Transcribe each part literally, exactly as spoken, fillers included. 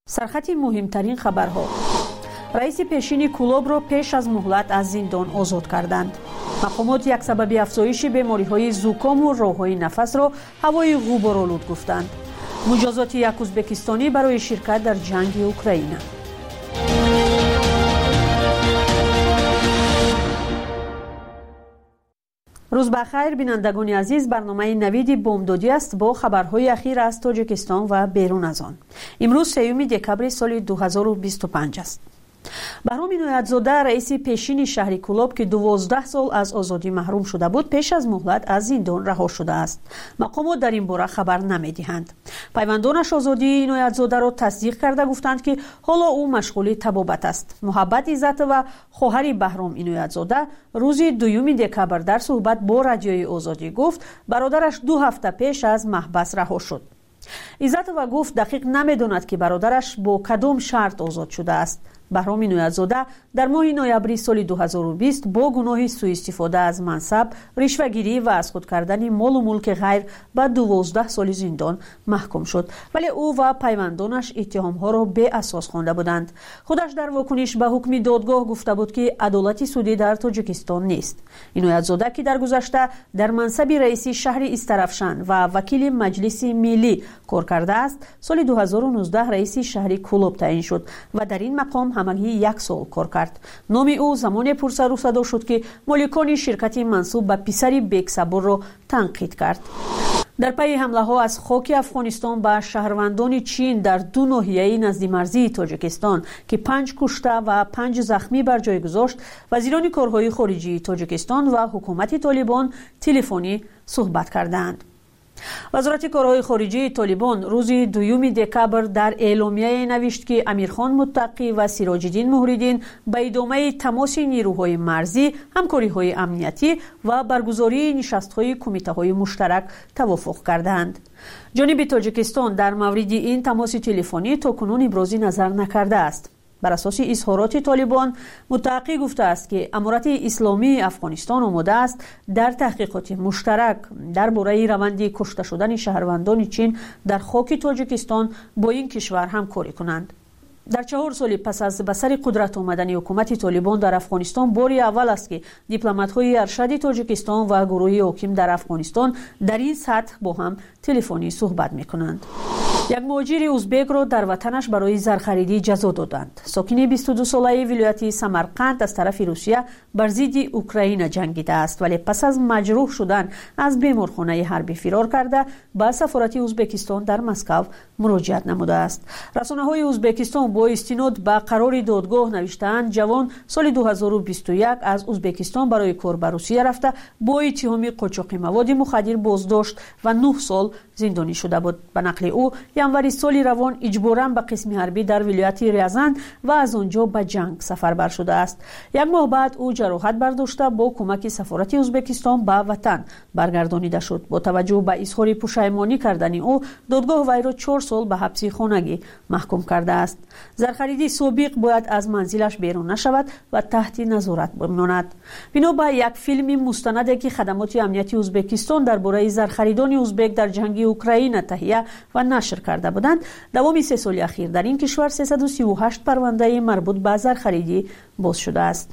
سرخط مهمترین خبرها: رئیس پیشین کلوب را پیش از مهلت از زندان آزاد کردند. مقامات یک سبب افزایش بیماری‌های زوکام و راه‌های نفس را هوای غبارآلود گفتند. مجازات یک ازبکستانی برای شرکت در جنگ اوکراین. روز بخیر بینندگان عزیز، برنامه نوید بامدادی است با خبرهای اخیر از تاجیکستان و بیرون از آن. امروز سوم دکبر سال دو هزار و بیست و پنج است. بهرام عنایت‌زاده، رئیس پیشین شهر کلوب که دوازده سال از آزادی محروم شده بود، پیش از مهلت از زندان رها شده است. مقامات در این باره خبر نمی‌دهند. پیوندانش آزادی عنایت‌زاده را تصدیق کرده گفتند که حالا او مشغول طبابت است. محبت عزت و خواهر بهرام عنایت‌زاده روز دوم دکبر در صحبت با رادیوی آزادی گفت برادرش دو هفته پیش از محبس رها شد. عزت و گفت دقیق نمی‌داند که برادرش با کدام شرط آزاد شده است. بهرام عنایت‌زاده در ماه نوامبر سال دو هزار و بیست با گناه سوء استفاده از منصب، رشوه‌گیری و از خود کردن مال و ملک غیر به دوازده سال زندان محکوم شد، ولی او و پیوندانش اتهام‌ها را بی اساس خوانده بودند. خودش در واکنش به حکم دادگاه گفته بود که عدالت سودی در تاجیکستان نیست. عنایت‌زاده که در گذشته در منصب رئیس شهر استرافشان و وکیل مجلس ملی کار کرده است، سال دو هزار و نوزده رئیس شهر کلوب تعیین شد و در این مقام همگی یک سال کار کرد. نام او زمان پرسر و صدا شد که مالکان شرکتی منسوب به پسر بیگ صبور را تنقید کرد. در پی حمله ها از خاک افغانستان به شهروندان چین در دو ناحیه نزدیک مرزی تاجیکستان که پنج کشته و پنج زخمی بر جای گذاشت، وزیران کارهای خارجی تاجیکستان و حکومت طالبان تلفنی صحبت کردند. وزارت کارهای خارجی طالبان روز دوم دکبر در اعلامیه نوشت که امیرخان متقی و سراج‌الدین مهرالدین به ادامه تماس نیروهای مرزی، همکاری‌های امنیتی و برگزاری نشست‌های کمیته‌های مشترک توافق کردند. جانب تاجیکستان در مورد این تماس تلفنی تاکنون ابراز نظر نکرده است. بر اساس اظهارات طالبان، متقی گفته است که امارت اسلامی افغانستان آماده است در تحقیقات مشترک درباره روند کشته شدن شهروندان چین در خاک تاجیکستان با این کشور همکاری کنند. در چهار سال پس از به سر قدرت آمدن حکومت طالبان در افغانستان، باری اول است که دیپلمات‌های ارشد تاجیکستان و گروه حاکم در افغانستان در این سطح با هم تلفنی صحبت می‌کنند. یک مهاجر ازبک را در وطنش برای زرخریدی جزا دادند. ساکن بیست و دو ساله ولایت سمرقند از طرف روسیه بر ضد اوکراین جنگیده است، ولی پس از مجروح شدن از بیمارخانه حربی فرار کرده به سفارت ازبکستان در مسکو مراجعت نموده است. رسانه‌های ازبکستان با استناد به قرار دادگاه نوشتند جوان سال دو هزار و بیست و یک از ازبکستان برای کار به روسیه رفته با اتهام قاچاق مواد مخدر بازداشت و نه سال زندانی شده بود. به نقل او ینوری سال روان اجباراً به قسم حربی در ولایت ریزان و از آنجا به جنگ سفربر شده است. یک ماه بعد او جراحت برداشته با کمک سفارت ازبکستان به وطن برگردانیده شد. با توجه به اظهار پشیمانی کردن او، دادگاه وی را چهار سال به حبس خانگی محکوم کرده است. زرخریدی سابق باید از منزلش بیرون نشود و تحت نظارت بماند. بنا به یک فیلم مستندی که خدمات امنیتی ازبکستان درباره زرخریدان ازبک در جنگ اوکراین تهیه و نشر کرده بودند، دوام سه سال اخیر در این کشور سیصد و سی و هشت پرونده مربوط به زرخریدی باز شده است.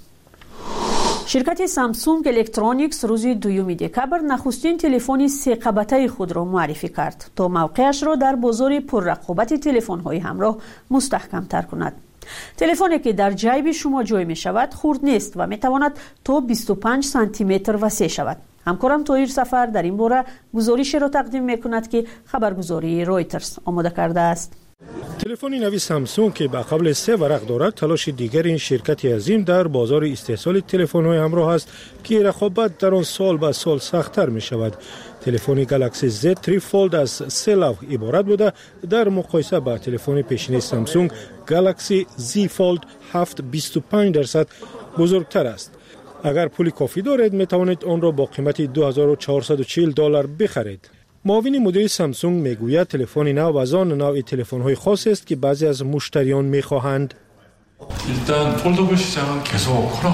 شرکت سامسونگ الکترونیکس روز دوم دکبر نخستین تلفن سه قبطه خود را معرفی کرد تا موقعش را در بازار پررقابت تلفن‌های همراه مستحکم تر کند. تلفنی که در جیب شما جای می شود خرد نیست و می تواند تا بیست و پنج سانتی متر وسیع شود. همکارم طاهر سفر در این باره گزارش را تقدیم می کند که خبرگزاری رایترز آماده کرده است. تلفن نوی سامسونگ که به قبل سه ورق دارد، تلاش دیگر این شرکت عظیم در بازار استحصال تلفن‌های همراه است که رقابت در آن سال به سال سخت‌تر می شود. تلفن گالاکسی زد سه فولد از سه لوح عبارت بوده، در مقایسه با تلفن پیشین سامسونگ گالاکسی زی فولد هفت بیست و پنج درصد بزرگتر است. اگر پول کافی دارید می توانید آن را با قیمت دو هزار و چهارصد و چهل دلار بخرید. معاون مدیر سامسونگ میگوید تلفن نو از آن نوع تلفن‌های خاص است که بعضی از مشتریان می‌خواهند.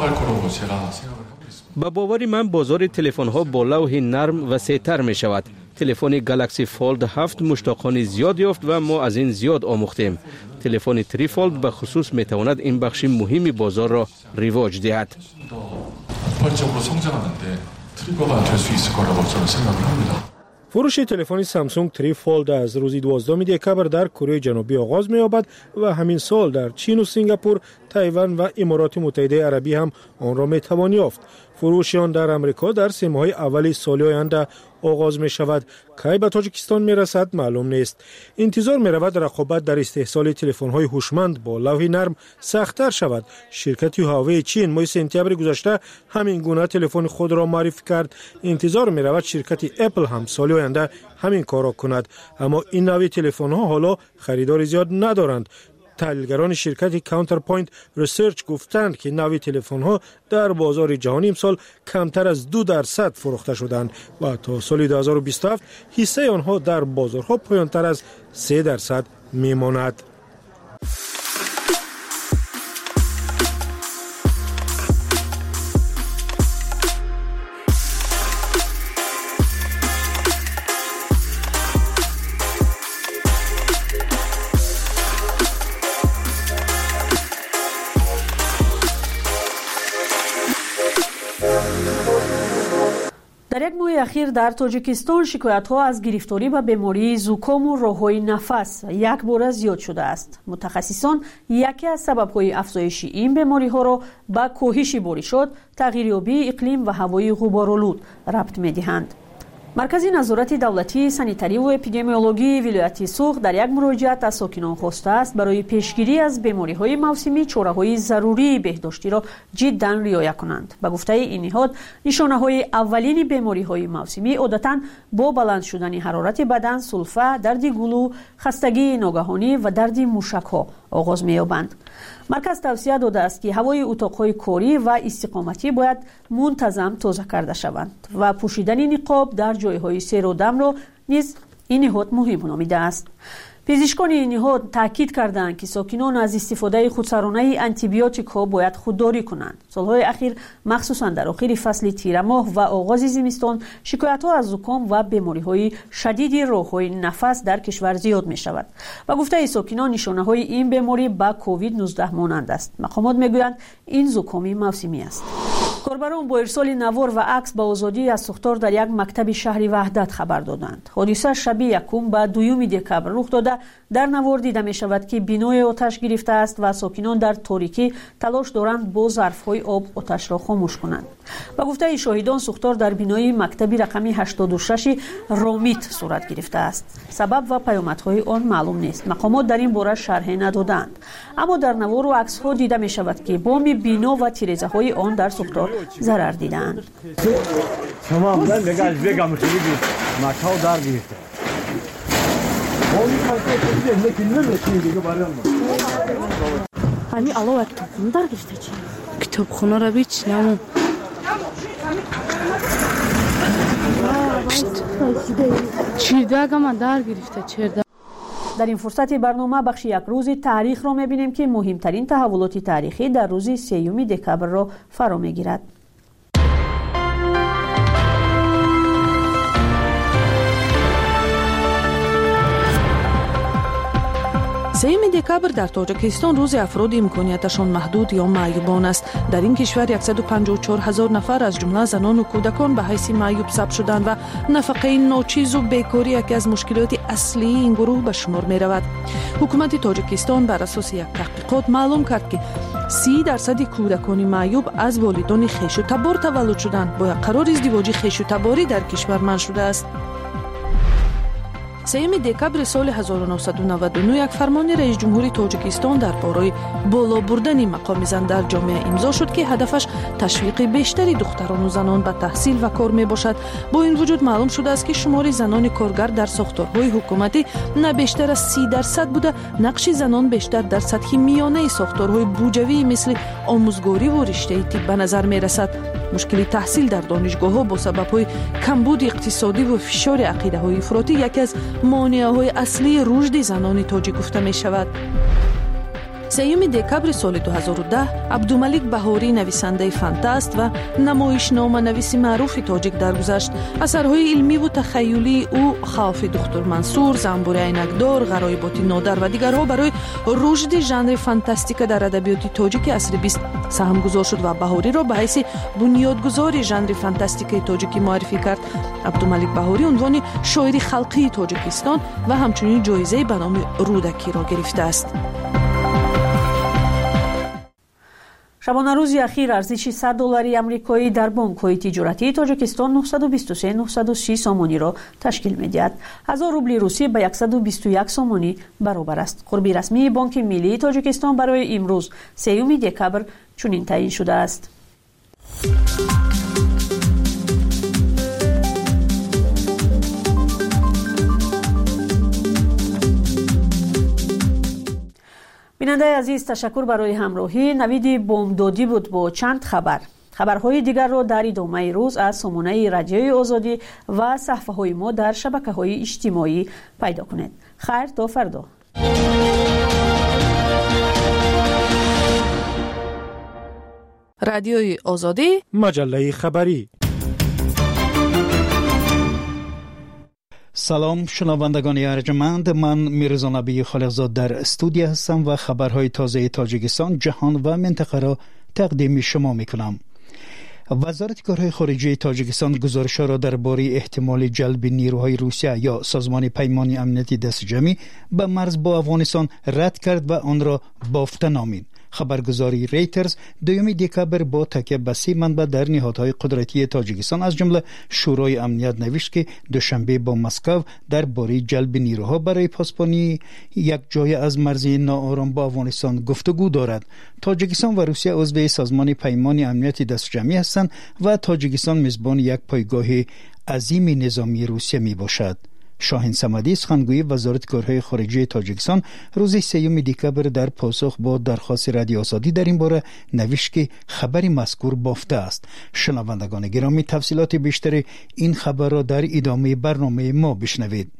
با باور من بازار تلفن‌ها با لوح نرم وسیع‌تر می‌شود. تلفن گالاکسی فولد هفت مشتاقان زیاد یافت و ما از این زیاد آموختیم. تلفن تری فولد به خصوص می تواند این بخش مهم بازار را رواج دهد. فروش تلفن سامسونگ تری فولد از روز دوازدهم دکبر در کره جنوبی آغاز می‌یابد و همین سال در چین و سنگاپور، تایوان و امارات متحده عربی هم آن را می‌توان یافت. فروش آن در امریکا در سه ماه اول سال آینده آغاز می شود. کی به تاجیکستان می رسد معلوم نیست. انتظار می رود رقابت در استحصال تلفن های هوشمند با لوح نرم سخت‌تر شود. شرکت هواوی چین ماه سپتامبر گذشته همین گونه تلفن خود را معرفی کرد. انتظار می رود شرکت اپل هم سال آینده همین کار را کند، اما این نوع تلفن ها حالا خریدار زیاد ندارند. تحلیلگران شرکت کانتر پوینت ریسرچ گفتند که نوع تلفن ها در بازار جهانی امسال کمتر از دو درصد فروخته شدند و تا سال دو هزار و بیست و هفت حصه آنها در بازارها پایانتر از سه درصد میماند. در یک ماه اخیر در تاجیکستان شکایت‌ها از گرفتاری به بیماری زکام و راه‌های نفس یک بار زیاد شده است. متخصصان یکی از سبب‌های افزایش این بیماری‌ها را به کاهش بارشات، تغییریابی اقلیم و هوای غبارآلود ربط می‌دهند. مرکز نظارت دولتی سانیتاری و اپیدمیولوژی ولایت سوخت در یک مراجعت از ساکنان خواسته است برای پیشگیری از بیماری‌های موسمی چاره‌های ضروری بهداشتی را جداً رعایت کنند. به گفته این نهاد، نشانه‌های اولین بیماری‌های موسمی عادتاً با بلند شدن حرارت بدن، سلفه، درد گلو، خستگی ناگهانی و درد موشک‌ها آغاز می‌یابند. مرکز توصیه داده است که هوای اتاق‌های کاری و استقامتی باید منتظم تازه کرده شوند و پوشیدن نقاب در جای‌های سیر و دم را نیز این نهاد مهم نامیده است. پزشکان این نهاد تاکید کردند که ساکنان از استفاده خودسرانه آنتیبیوتیک ها باید خودداری کنند. سالهای اخیر مخصوصا در آخر فصل تیر ماه و آغاز زمستان شکایت ها از زکام و بیماری های شدید راه‌های نفس در کشور زیاد می شود. و گفته ساکنان نشانه های این بیماری با کووید نوزده مانند است. مقامات می گویند این زکامی موسمی است. کاربران با ارسال نوار و عکس با آزادی از سوختار در یک مکتب شهری وحدت خبر دادند. حادثه شب یکم به دوم دکبر رخ داده. در نوار دیده می شود که بینای آتش گرفته است و ساکنان در تاریکی تلاش دارند با ظرف‌های آب آتش را خاموش کنند. با گفته شاهدان سوختار در بینای مکتبی رقمی هشتاد و شش رامیت صورت گرفته است. سبب و پیامدهای آن معلوم نیست. مقامات در این باره شرحی ندادند. اما در نوار و عکس‌ها دیده می شود که بام بینا و تیره‌های آن در سوختار ضرر دیدند. تمام نگاه بگم خیلی مکاو در گرفته. همین علاوه کتابخونه در گرفته چی؟ کتابخونه را بیچنم. چیرداگه من در گرفته چیرده. در این فرصت برنامه بخش یک روز تاریخ را می‌بینیم که مهمترین تحولات تاریخی در روز سوم دکبر را فرا می‌گیرد. سوم دکبر در تاجیکستان روز افراد امکانیتشان محدود یا معیوبان است. در این کشور صد و پنجاه و چهار هزار نفر از جمله زنان و کودکان به حیث معیوب ثبت شدند و نفقه ناچیز و بیکاری یکی از مشکلات اصلی این گروه به شمار می رود. حکومت تاجیکستان بر اساس یک تحقیقات معلوم کرد که سی درصد کودکان معیوب از والدان خویش و تبار تولد شدند. با یک قرار ازدواج خویش و تباری در کشور منع شده است. سوم دکبر سال هزار و نهصد و نود و نه یک فرمان رئیس جمهوری تاجیکستان در باره بالا بردن مقام زن در جامعه امضا شد که هدفش تشویق بیشتری دختران و زنان به تحصیل و کار می باشد. با این وجود معلوم شده است که شمار زنان کارگر در ساختارهای حکومتی نه بیشتر از سی درصد بوده، نقش زنان بیشتر در سطح میانه ساختارهای بودجویی مثل آموزگاری و رشته طب به نظر می رسد. مشکل تحصیل در دانشگاه‌ها با سبب‌های کمبود اقتصادی و فشار عقیده‌های افراطی یکی از مانع‌های اصلی رشد زنان تاجیک گفته می‌شود. سیوم دکبر سال دو هزار و ده عبدالملک بهاری نویسنده فانتاست و نمایشنامه نویس معروف تاجیک درگذشت. اثرهای علمی و تخیلی او خوف دکتر منصور، زنبور عینکدار، غرایبات نادر و دیگرها برای رشد ژانر فانتاستیک در ادبیات تاجیک عصر بیست سهم گذار شد و بهاری را به حیث بنیادگذار ژانر فانتاستیک تاجیکی معرفی کرد. عبدالملک بهاری عنوان شاعر خلقی تاجیکستان و همچنین جایزه به نام رودکی را گرفته است. شبانه روزی اخیر ارزش صد دلاری آمریکایی در بانک‌های تجارتی تاجیکستان نهصد و بیست و سه هزار و نهصد و سی سامانی را تشکیل می‌دهد. هزار روبل روسی به صد و بیست و یک سامانی برابر است. قربی رسمی بانک ملی تاجیکستان برای امروز سیوم دکبر چنین تعیین شده است. بیننده عزیز، تشکر برای همراهی. نوید بامدادی بود با چند خبر. خبرهای دیگر را در ادامه روز از سامانه رادیوی آزادی و صفحه‌های ما در شبکه‌های اجتماعی پیدا کنید. خیر تا فردا. رادیوی آزادی، مجله خبری. سلام شنوندگان ارجمند، من میرزا نبی خالقزاد در استودیو هستم و خبرهای تازه تاجیکستان، جهان و منطقه را تقدیم شما میکنم. وزارت کارهای خارجه تاجیکستان گزارش‌ها را درباره احتمال جلب نیروهای روسیه یا سازمان پیمان امنیتی دست جمعی به مرز با افغانستان رد کرد و آن را بافته نامید. خبرگزاری ریترز دوم دکبر با تکیه به سه منبع در نهادهای قدرتی تاجیکستان از جمله شورای امنیت نوشت که دوشنبه با مسکو درباره جلب نیروها برای پاسبانی یک جای از مرزی ناآرام با افغانستان گفتگو دارد. تاجیکستان و روسیه عضو سازمان پیمان امنیتی دست جمعی هستند و تاجیکستان میزبان یک پایگاه عظیم نظامی روسیه می باشد. شاهین صمدی، سخنگوی وزارت کارهای خارجه تاجیکستان، روز سیوم دکبر در پاسخ با درخواست رادیو آزادی در این باره نوشت که خبر مذکور بافته است. شنوندگان گرامی، تفصیلات بیشتر این خبر را در ادامه برنامه ما بشنوید.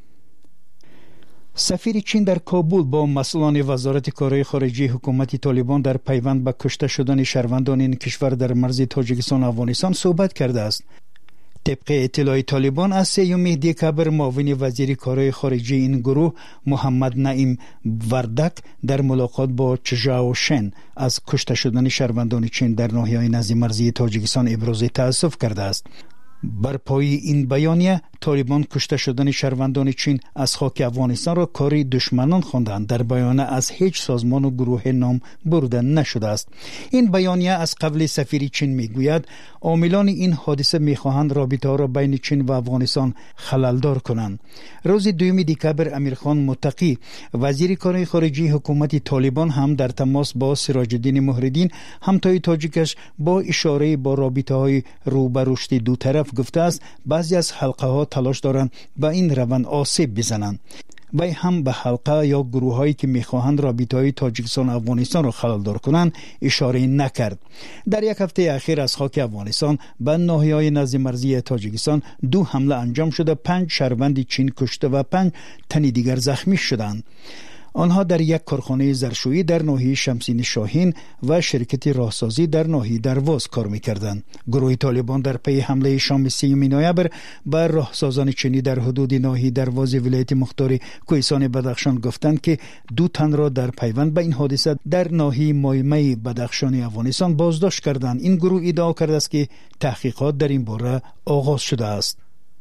سفیر چین در کابل با مسئولان وزارت کارهای خارجه حکومت طالبان در پیوند به کشته شدن شهروندان این کشور در مرز تاجیکستان و افغانستان صحبت کرده است. طبق اطلاع طالبان از سیوم دکبر معاون وزیر کارهای خارجه این گروه محمد نعیم وردک در ملاقات با چژاو شن از کشته شدن شهروندان چین در ناحیه‌های نزدیک مرزی تاجیکستان ابراز تأسف کرده است. بر پای این بیانیه طالبان کشته شدن شهروندان چین از خاک افغانستان را کاری دشمنان خواندند. در بیانیه از هیچ سازمان و گروه نام برده نشده است. این بیانیه از قبل سفیر چین میگوید عاملان این حادثه میخواهند رابطه ها را بین چین و افغانستان خللدار کنند. روز دوم دکبر امیرخان متقی وزیر کارهای خارجه حکومت طالبان هم در تماس با سراج الدین مهردین همتای تاجیکش با اشاره با رابطه های رو به رشد دو طرف گفته است بعضی از حلقه ها تلاش دارند به این روند آسیب بزنند. وی هم به حلقه یا گروه هایی که میخواهند رابطه های تاجیکستان و افغانستان را خللدار کنند اشاره نکرد. در یک هفته اخیر از خاک افغانستان به ناحیه‌های نزدیک مرزی تاجیکستان دو حمله انجام شده، پنج شهروند چین کشته و پنج تن دیگر زخمی شدند. آنها در یک کارخانه ظرفشویی در ناحیه شمسین شاهین و شرکت راهسازی در ناحیه درواز کار می‌کردند. گروه طالبان در پی حمله شام سیوم نوامبر بر راهسازان چینی در حدود ناحیه درواز ولایت مختار کوهستان بدخشان گفتند که دو تن را در پیوند به این حادثه در ناحیه مایمه بدخشان افغانستان بازداشت کردند. این گروه ادعا کرده است که تحقیقات در این باره آغاز شده است.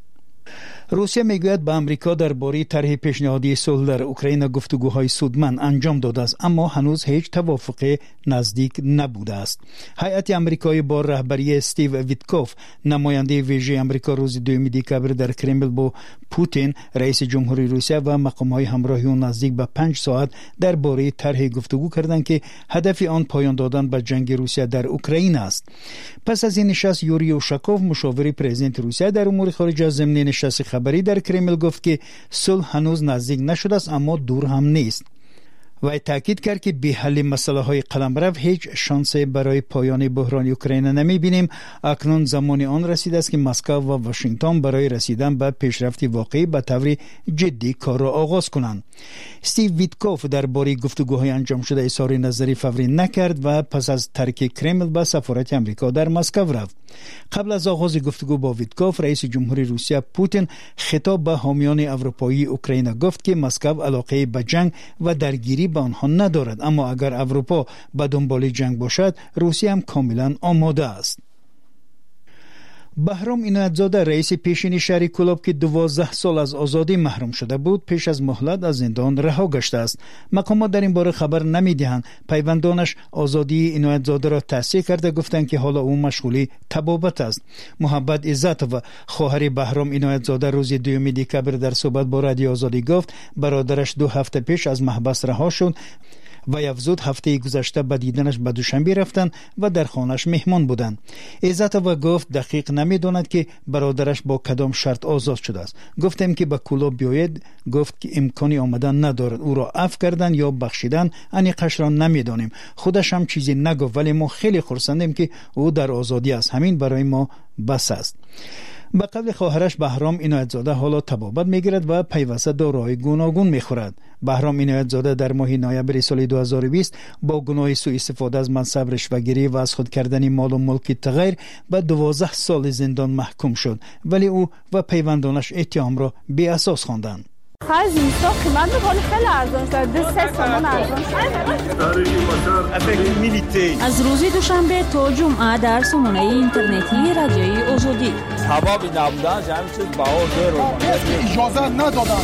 روسیه میگوید به امریکا درباره طرح پیشنهادی صلح در اوکراین گفتگوهای سودمند انجام داده است، اما هنوز هیچ توافق نزدیک نبوده است. هیئت آمریکایی با رهبری استیو ویتکوف نماینده ویژه آمریکا روز دوم دکبر در کرملین با پوتین رئیس جمهوری روسیه و مقام‌های همراهی او نزدیک به پنج ساعت درباره طرح گفتگو کردند که هدف آن پایان دادن به جنگ روسیه در اوکراین است. پس از این نشست یوری اوشاکوف مشاور پرزیدنت روسیه در امور خارجه ضمن نشست خبری در کرملین گفت که صلح هنوز نزدیک نشده است اما دور هم نیست. و تاکید کرد که بی حل مسئله های قلمرو هیچ شانسی برای پایان بحران اوکراین نمی بینیم. اکنون زمان آن رسیده است که مسکو و واشنگتن برای رسیدن به پیشرفت واقعی به طور جدی کار را آغاز کنند. استیو ویتکوف درباره گفتگوهای انجام شده اظهار نظری فوری نکرد و پس از ترک کرمل به سفارت امریکا در مسکو رفت. قبل از آغاز گفتگو با ویتکوف، رئیس جمهوری روسیه پوتین خطاب به حامیان اروپایی اوکراین گفت که مسکو علاقه به جنگ و درگیری به آنها ندارد، اما اگر اروپا به دنبال جنگ باشد روسیه هم کاملا آماده است. بهرام عنایت‌زاده رئیس پیشین شهر کلاب که دوازده سال از آزادی محروم شده بود پیش از مهلت از زندان رها گشته است. مقامات در این باره خبر نمی‌دهند. پیوندانش آزادی عنایت‌زاده را تصحیح کرده گفتند که حالا او مشغول طبابت است. محبت عزت و خواهر بهرام عنایت‌زاده روز دوم دکبر در صحبت با رادیو آزادی گفت برادرش دو هفته پیش از محبس رها شد و افزود هفته گذشته به دیدنش به دوشنبه رفتند و در خانه‌اش مهمان بودند. عزت و گفت دقیق نمی‌داند که برادرش با کدام شرط آزاد شده است. گفتم که به کلاب بیاید، گفت که امکانی آمدن ندارد. او را عفو کردن یا بخشیدن انیقش را نمی‌دانیم. خودش هم چیزی نگفت، ولی ما خیلی خرسندیم که او در آزادی است. همین برای ما بس است. به قول خواهرش بهرام عنایت‌زاده حالا طبابت میگیرد و پیوسته داروهای گوناگون میخورد. بهرام عنایت‌زاده در ماه نوامبر سال دو هزار و بیست با گناه سوء استفاده از منصب رشوه‌گیری و از خود کردن مال و ملک تغیر به دوازده سال زندان محکوم شد، ولی او و پیوندانش اتهام را بی اساس خواندند. خرج اینستا قیمت بخوری خیلی ارزان شد. دو سه تومان ارزان شد. از روز دوشنبه تا جمعه در سامانه اینترنتی رادیوی آزادی. سببی نبودن همین چیز بها زیرو اجازه ندادن.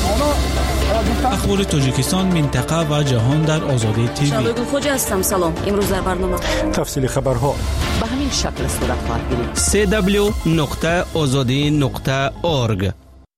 اخبار تاجیکستان، منطقه و جهان در آزادی تیوی. شاگرد خوجا هستم. سلام. امروز در برنامه تفصیل خبرها به همین شکل صورت خواهد گرفت. سی دبلیو نقطه آزادی نقطه اورگ.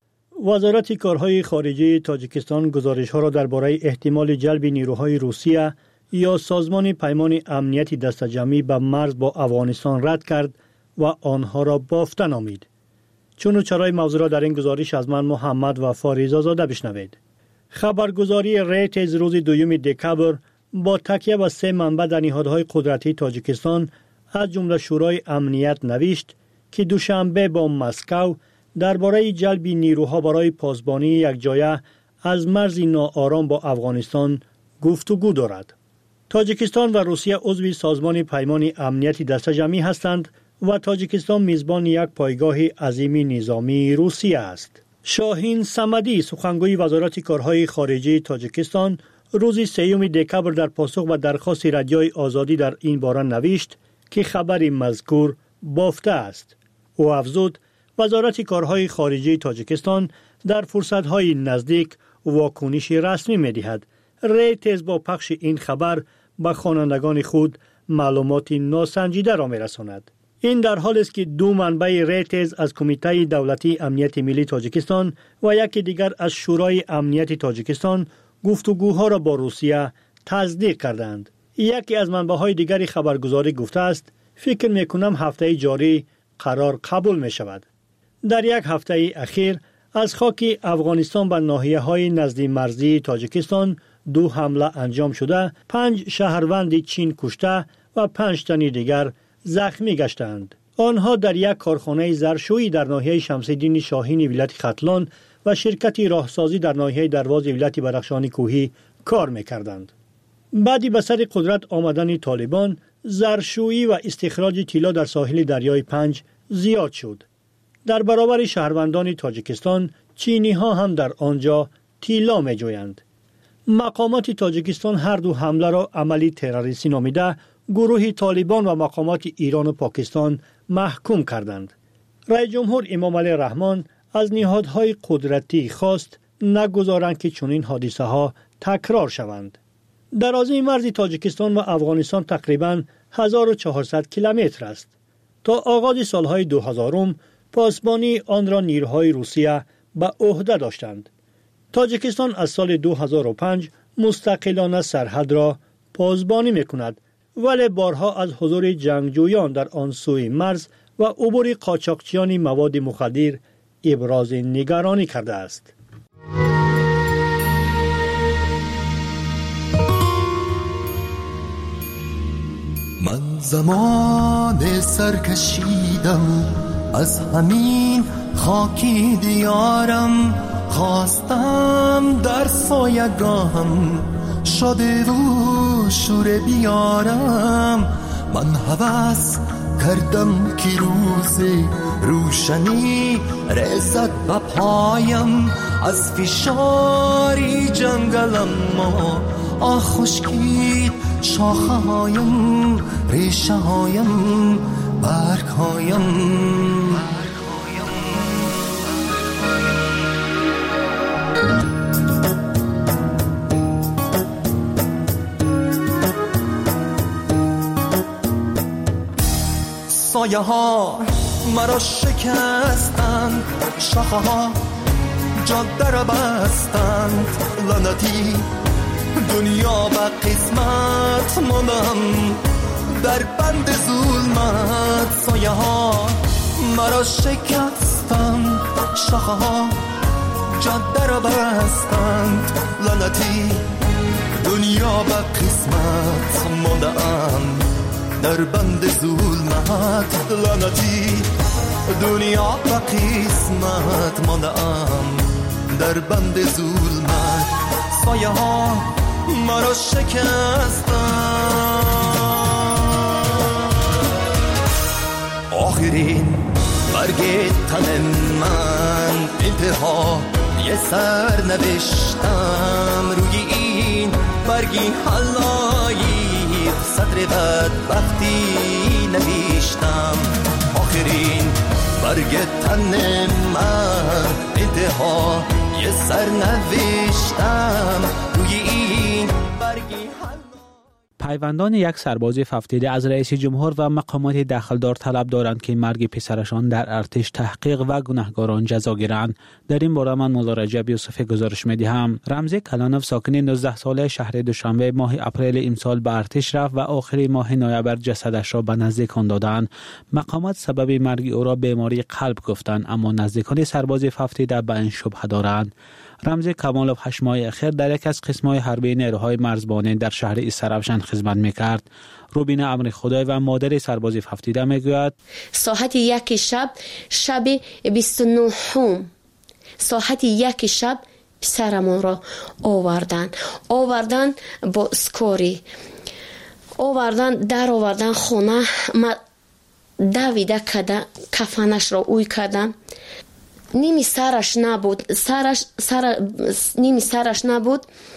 وزارت کارهای خارجه تاجیکستان گزارش‌ها را درباره احتمال جلب نیروهای روسیه یا سازمان پیمان امنیتی دسته‌جمعی به مرز با افغانستان رد کرد و آنها را بافته نامید. چون و چرای موضوع را در این گزارش از من محمد وفا رضازاده بشنوید. خبرگزاری ریترز روز دوم دکبر با تکیه به سه منبع در نهادهای قدرتی تاجیکستان از جمله شورای امنیت نوشت که دوشنبه با مسکو درباره جلب نیروها برای پاسبانی یک جایه از مرز ناآرام با افغانستان گفتگو دارد. تاجیکستان و روسیه عضو سازمان پیمان امنیتی دسته‌جمعی هستند و تاجیکستان میزبان یک پایگاه عظیم نظامی روسیه است. شاهین صمدی سخنگوی وزارت کارهای خارجه تاجیکستان روز سوم دکبر در پاسخ به درخواست رادیوی آزادی در این باره نوشت که خبر مذکور بافته است. او افزود وزارت کارهای خارجه تاجیکستان در فرصت‌های نزدیک واکنش رسمی می‌دهد. ریترز با پخش این خبر به خوانندگان خود معلومات ناسنجیده را می‌رساند. این در حالی است که دو منبع ریترز از کمیته دولتی امنیت ملی تاجیکستان و یکی دیگر از شورای امنیت تاجیکستان گفتگوها را با روسیه تصدیق کردند. یکی از منبع‌های دیگری خبرگزاری گفته است فکر می‌کنم هفته جاری قرار قبول می‌شود. در یک هفته اخیر از خاک افغانستان به ناحیه‌های نزدیک مرزی تاجیکستان دو حمله انجام شده، پنج شهروند چین کشته و پنج تن دیگر زخمی گشتند. آنها در یک کارخانه ظرفشویی در ناحیه شمس‌الدین شاهین ولایت ختلان و شرکت راهسازی در ناحیه درواز ولایت بدخشان کوهی کار می‌کردند. بعدی به سر قدرت آمدن طالبان، ظرفشویی و استخراج طلا در ساحل دریای پنج زیاد شد. در برابر شهروندان تاجیکستان، چینی ها هم در آنجا طلا می جویند. مقامات تاجیکستان هر دو حمله را عملی تروریستی نامیده گروه طالبان و مقامات ایران و پاکستان محکوم کردند. رئیس جمهور امام علی رحمان از نهادهای قدرتی خواست نگذارند که چنین حادثه ها تکرار شوند. درازی مرز تاجیکستان و افغانستان تقریباً هزار و چهارصد کیلومتر است. تا آغاز سالهای دو هزارم پاسبانی آن را نیروهای روسیه به عهده داشتند. تاجیکستان از سال دو هزار و پنج مستقلانه سرحد را پاسبانی می‌کند، ولی بارها از حضور جنگجویان در آن سوی مرز و عبور قاچاقچیان مواد مخدر ابراز نگرانی کرده است. من زمان سر کشیدم از همین خاکی دیارم، خواستم در سایگاهم شاده و شور بیارم. من هوس کردم که روز روشنی رسد به پایم، از فشاری جنگلم ما آه خشکید شاخه هایم، ریشه هایم، برگ هایم. سایه ها مرا شکستند، شاخه ها جاده را بستند، لعنتی دنیا به قسمت ماندم در بند ظلمت. سایه ها مرا شکستند، شاخه ها جاده را بستند، لعنتی دنیا به قسمت ماندم در بند ظلمت. لعنتی دنیا به قسمت ماندم در بند ظلمت. سایه ها مرا شکستند. آخرین برگ تن من انتها یه سر نوشتم، روی این برگی حلایی سطر بدبختی نوشتم. آخرین برگ تن من انتها یه سر نوشتم، روی این برگی پیوندان یک سرباز ففتیده از رئیس جمهور و مقامات دخلدار طلب دارند که مرگ پسرشان در ارتش تحقیق و گناهکاران جزا گیرند. در این باره من مولا رجب یوسفی گزارش می‌دهم. رمزی کلانوف ساکن نوزده ساله شهر دوشنبه ماه اپریل امسال به ارتش رفت و آخر ماه نوامبر جسدش را به نزدیکان دادند. مقامات سبب مرگ او را بیماری قلب گفتند، اما نزدیکان سرباز ففتیده به این شبهه دارند. رمزی کمالوف هشت ماه اخیر در یک از قسم‌های حربی نیروهای مرزبانی در شهر استرابشن خدمت می‌کرد. روبینه امر خدای و مادر سرباز ففتیده میگوید ساعت یک شب شب بیست و نه ساعت یک شب پسرمان را آوردن آوردن با اسکوری آوردن در آوردن خونه ما دویده کده کفنش را اوی کردن. نیمی سرش نبود سرش سر نیمی سرش نبود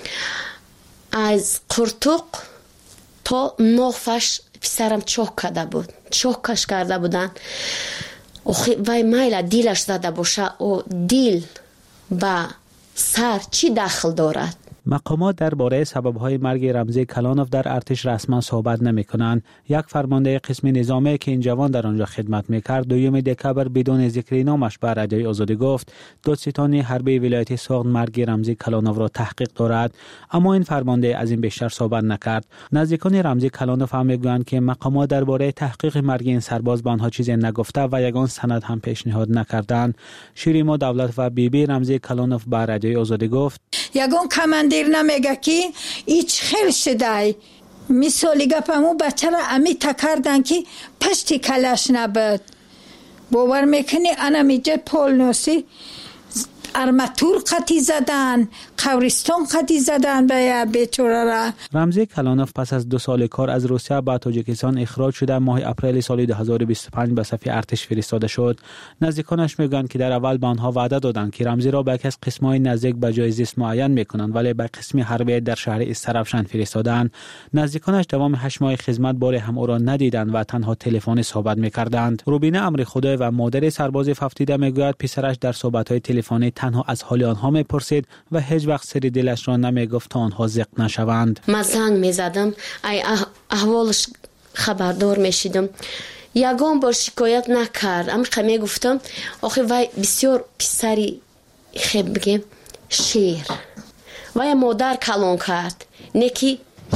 از قرطق تا نوفش پسرم چوک کرده بود چوکش کرده بودن. وای مایلا دیلش زده باشه و دیل با سر چی دخل دارد؟ مقامات درباره سبب‌های مرگ رمزی کلانوف در ارتش رسما صحبت نمی‌کنند. یک فرمانده قسم نظامی که این جوان در آنجا خدمت می‌کرد دوم دکبر بدون ذکر نامش به رادیوی آزادی گفت دادستان حربی ولایت سوغد مرگ رمزی کلانوف را تحقیق دارد، اما این فرمانده از این بیشتر صحبت نکرد. نزدیکان رمزی کلانوف هم می‌گویند که مقامات درباره تحقیق مرگ این سرباز به آنها چیزی نگفته و یگان سند هم پیشنهاد نکردند. شیریما دولت و بی بی رمزی کلانوف به رادیوی آزادی گفت یگان کماندیر نمیگه که ایچ خیل شده مثالی گپمو بچه را امی تکردن که پشتی کلش نبود. باور میکنی انا میجه پول نوسی ارماتور قطی زدن قبرستان قطی زدن به بیچاره را. رمزی کلانوف پس از دو سال کار از روسیه به تاجیکستان اخراج شده ماه اپریل سال دو هزار و بیست و پنج به صف ارتش فرستاده شد. نزدیکانش میگن که در اول به آنها وعده دادند که رمزی را به یک از قسم‌های نزدیک به جای زیست معین میکنند، ولی به قسم حربی در شهر استرابشن فرستادند. نزدیکانش دوام هشت ماه خدمت بار هم او را ندیدند و تنها تلفنی صحبت میکردند. روبینه امر خدای و مادر سرباز ففتیده میگوید پسرش در صحبت‌های تلفنی تنها از حال آنها میپرسید و هیچ وقت سری دلش را نمیگفت تا آنها زق نشوند. من زنگ میزدم ای احوالش خبردار میشیدم. یگان بار شکایت نکرد، اما که گفتم آخه وای بسیار پسری خیب بگیم شیر وای مادر کلان کرد نکی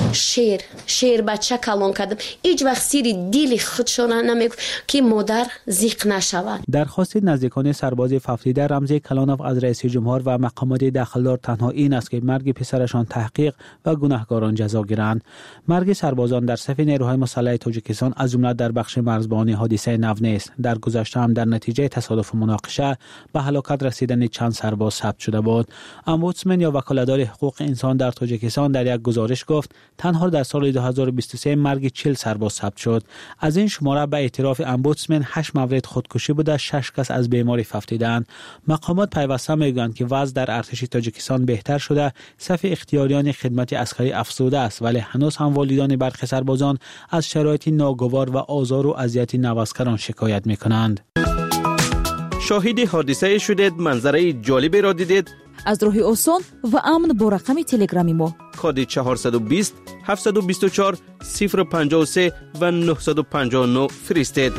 شیر شیر بچه کلان کردم. هیچ وقت سیر دل خودشان نمیگفت که مادر زیق نشود. درخواست نزدیکان سرباز ففتیده رمزی کلانوف از رئیس جمهور و مقامات دخلدار تنها این است که مرگ پسرشان تحقیق و گناهکاران جزا گیرند. مرگ سربازان در صف نیروهای مسلح تاجیکستان از جمله در بخش مرزبانی حادثه نو نیست. در گذشته هم در نتیجه تصادف و مناقشه به هلاکت رسیدن چند سرباز ثبت شده بود. امبودسمن یا وکالتدار حقوق انسان در تاجیکستان در یک گزارش گفت تنها در سال دو هزار و بیست و سه مرگ چهل سرباز ثبت شد. از این شماره به اعتراف امبودسمن هشت مورد خودکشی بوده، شش کس از بیماری ففتیدند. مقامات پیوسته میگویند که وضع در ارتش تاجیکستان بهتر شده، صف اختیاریان خدمت عسکری افزوده است، ولی هنوز هم والدان برخی سربازان از شرایط ناگوار و آزار و اذیت نوازکران شکایت میکنند. شاهد حادثه شدید، منظره جالبی را دیدید؟ از راه آسان و امن با رقم تلگرامی ما کد چهارصد و بیست هفتصد و بیست و چهار صفر پنجاه و سه و نهصد و پنجاه و نه فرستید.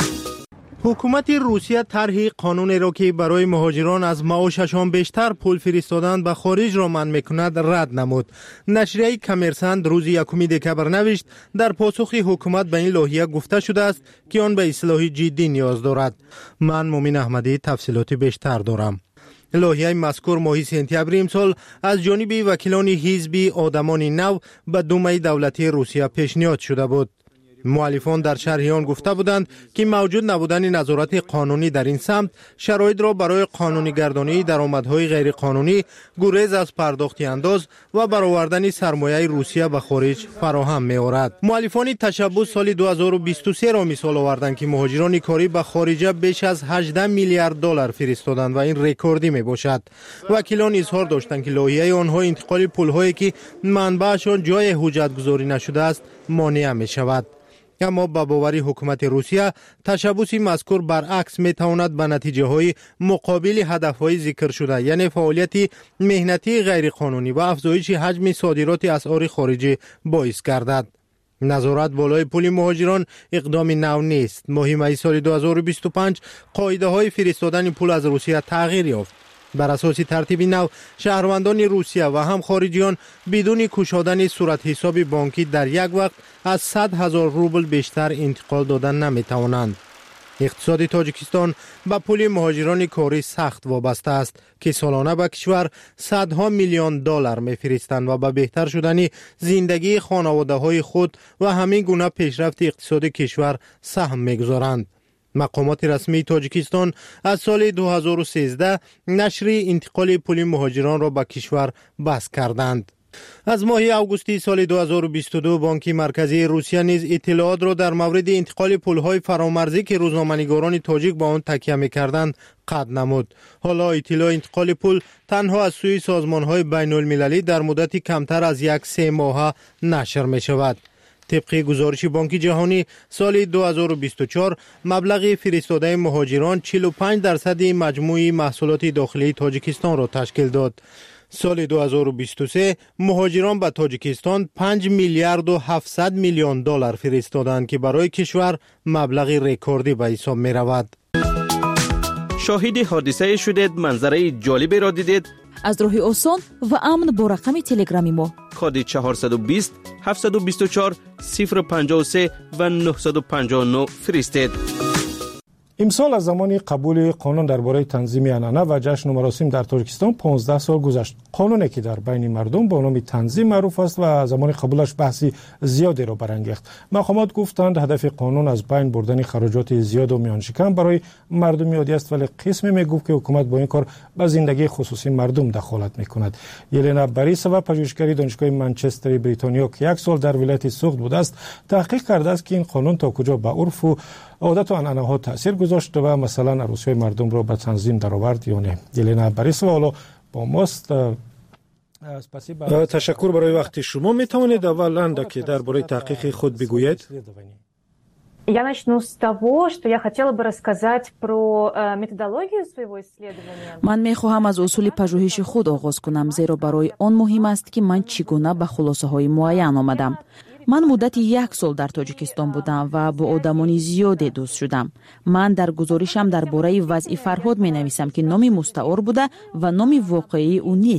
حکومت روسیه طرح قانونی را که برای مهاجران از معاششان بیشتر پول فرستادن به خارج را منع میکند رد نمود. نشریه کمرسند روز یکم دکبر نوشت در پاسخ حکومت به این لایحه گفته شده است که آن به اصلاح جدی نیاز دارد. من مومن احمدی تفصیلات بیشتر دارم. لایحه مذکور ماه سپتامبر امسال از جانب وکیلان حزب آدمان نو به دومه دولتی روسیه پیشنهاد شده بود. مؤلفان در شرح آن گفته بودند که موجود نبودن نظارت قانونی در این سمت شرایط را برای قانونی گردانی درآمدهای غیر قانونی، گریز از پرداخت انداز و برآوردن سرمایه روسیه به خارج فراهم می آورد. مؤلفان تشبث سال دو هزار و بیست و سه را مثال آوردند که مهاجران کاری به خارج بیش از هجده میلیارد دلار فرستادند و این رکوردی می باشد. وکیلان اظهار داشتند که لایحه آنها انتقال پول‌هایی که منبعشان جای حجت گذاری نشده است مانع می شود. اما با باور حکومت روسیه تشبث مذکور برعکس می تواند به نتیجه های مقابل هدف های ذکر شده، یعنی فعالیت مهنتی غیر قانونی و افزایش حجم صادرات اسعار خارجی باعث گردد. نظارت بالای پول مهاجران اقدام نو نیست. ماه می سال دو هزار و بیست و پنج قاعده های فرستادن پول از روسیه تغییر یافت. بر اساس ترتیب نو شهروندان روسیه و هم خارجیان بدون گشادن صورت حساب بانکی در یک وقت از صد هزار روبل بیشتر انتقال دادن نمی توانند. اقتصاد تاجیکستان به پول مهاجران کاری سخت وابسته است که سالانه به کشور صدها میلیون دلار میفرستند و به بهتر شدن زندگی خانواده های خود و همین گونه پیشرفت اقتصاد کشور سهم میگذارند. مقامات رسمی تاجیکستان از سال دو هزار و سیزده نشر انتقال پول مهاجران را به کشور بس کردند. از ماه آگوست سال دو هزار و بیست و دو بانک مرکزی روسیه نیز اطلاعات را در مورد انتقال پول‌های فرامرزی که روزنامه‌نگاران تاجیک با آن تکیه می‌کردند قطع نمود. حالا اطلاع انتقال پول تنها از سوی سازمان‌های بین‌المللی در مدت کمتر از یک سه ماه نشر می‌شود. طبق گزارش بانک جهانی سال دو هزار و بیست و چهار مبلغ فرستاده مهاجران چهل و پنج درصد مجموع محصولات داخلی تاجیکستان را تشکیل داد. سال دو هزار و بیست و سه مهاجران به تاجیکستان پنج میلیارد و هفتصد میلیون دلار فرستادند که برای کشور مبلغ رکوردی به حساب می رود. شاهد حادثه شدید، منظره جالبی را دیدید؟ از راه آسان و امن با رقم تلگرامی ما کد چهارصد و بیست هفتصد و بیست و چهار صفر پنجاه و سه و نهصد و پنجاه و نه فرستید. امسال از زمان قبول قانون درباره تنظیم عنعنه و جشن و مراسم در تاجیکستان پانزده سال گذشت. قانونی که در بین مردم با نام تنظیم معروف است و زمان قبولش بحثی زیادی را برانگیخت. مقامات گفتند هدف قانون از بین بردن خراجات زیاد و میان شکن برای مردمیاتی است، ولی قسمی میگفت که حکومت با این کار به زندگی خصوصی مردم دخالت میکند. یلنا باریسووا پژوهشگر دانشگاه منچستر بریتانیا که یک سال در ولایت سوخت بوده است تحقیق کرده است که این قانون تا کجا به عرف و عادت و عنعنه ها تاثیر گذاشت و مثلا عروسی مردم را به تنظیم درآورد یا نه. یلنا باریسووا حالا با ماست. تشکر برای وقت شما. می توانید اولا که درباره تحقیق خود بگویید؟ Я начну с того, что я хотела бы рассказать про методологию своего исследования. من می‌خواهم از اصول پژوهش خود آغاز کنم، زیرا برای آن مهم است که من چگونه به خلاصه‌های معین آمدم. من مدت یک سال در تاجیکستان بودم و با آدمان زیادی دوست شدم. من در گزارشم درباره وضع فرهاد می‌نویسم که نام مستعار بوده و نام واقعی او نیست.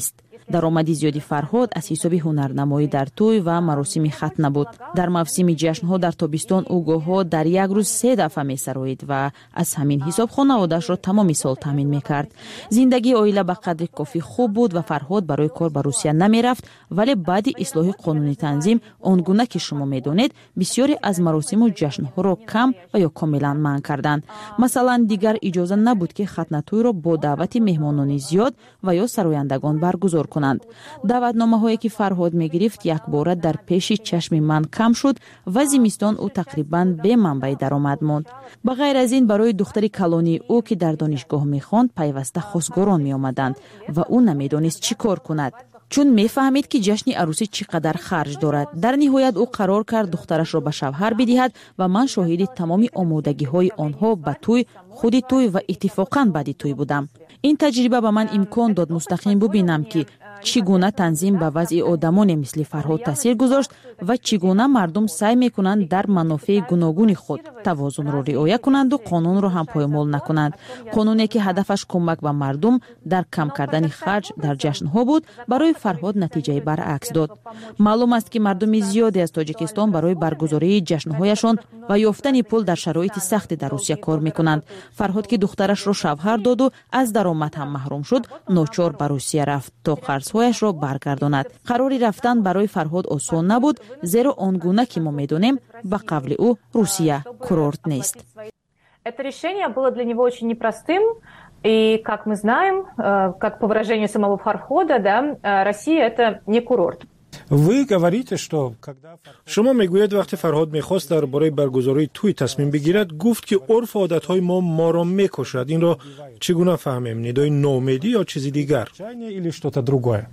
даромади зиёди Фарҳод аз ҳисоби ҳунарнамоӣ дар тӯй ва маросими хатна буд. дар мавсими ҷашнҳо дар тобистон ӯ гоҳҳо дар як рӯз се дафъа месароид ва аз ҳамин ҳисоб хонаводаашро тамоми сол таъмин мекард. зиндагии оила ба қадри кофӣ хуб буд ва Фарҳод барои кор ба Русия намерафт, вале баъди ислоҳи қонуни танзим он гуна ки шумо медонед, бисёре аз маросиму ҷашнҳоро кам ва ё комилан манъ карданд. Масалан, дигар иҷоза набуд ки хатнатӯйро бо даъвати меҳмонони зиёд ва ё сарояндагон баргузор кунанд. даъватномаҳое ки Фарҳод мегирифт якбора дар пеши чашми ман кам шуд ва зимистон ӯ тақрибан бе манбаи даромад монд. ба ғайр аз ин барои духтари калонии ӯ ки дар донишгоҳ мехонд пайваста хосгорон меомаданд ва ӯ намедонист чӣ кор кунад, чун мефаҳмид ки ҷашни арӯсӣ чӣ қадар харҷ дорад. дар ниҳоят ӯ қарор кард духтарашро ба шавҳар бидиҳад ва ман шоҳиди тамоми омодагиҳои онҳо ба тӯй, худи тӯй ва иттифоқан баъди тӯй будам. ин таҷриба ба ман имкон дод мустақим бубинам ки чӣ гуна танзим ба вазъи одамоне мисли Фарҳод таъсир гузошт ва чӣ гуна мардум сай мекунанд дар манофеи гуногуни худ тавозунро риоя кунанду қонунро ҳам поймол накунанд. қонуне ки ҳадафаш кӯмак ба мардум дар кам кардани харҷ дар ҷашнҳо буд, барои Фарҳод натиҷаи баръакс дод. маълум аст ки мардуми зиёде аз Тоҷикистон барои баргузории ҷашнҳояшон ва ёфтани пул дар шароити сахте дар Русия кор мекунанд. Фарҳод ки духтарашро шавҳар доду аз даромад ҳам маҳрум шуд, ночор ба Русия рафт то қарзҳояшро баргардонад. қарори рафтан барои Фарҳод осон набуд, зеро он гуна ки мо медонем, ба қавли ӯ Русия курорт нест. Это решение было для него очень непростым, и, как мы знаем, как по выражению самого Фархода, да, Россия – это не курорт. Вы говорите, что шумо мегӯед вақти Фарҳод мехост дар бораи баргузории тӯй тасмим бигирад, гуфт ки урфу одатҳои мо моро мекушад. Инро чӣ гуна фаҳмем? Нидои ноумедӣ ё чизи дигар? Или что-то другое?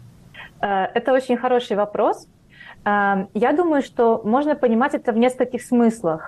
Это очень хороший вопрос. Я думаю, что можно понимать это в нескольких смыслах.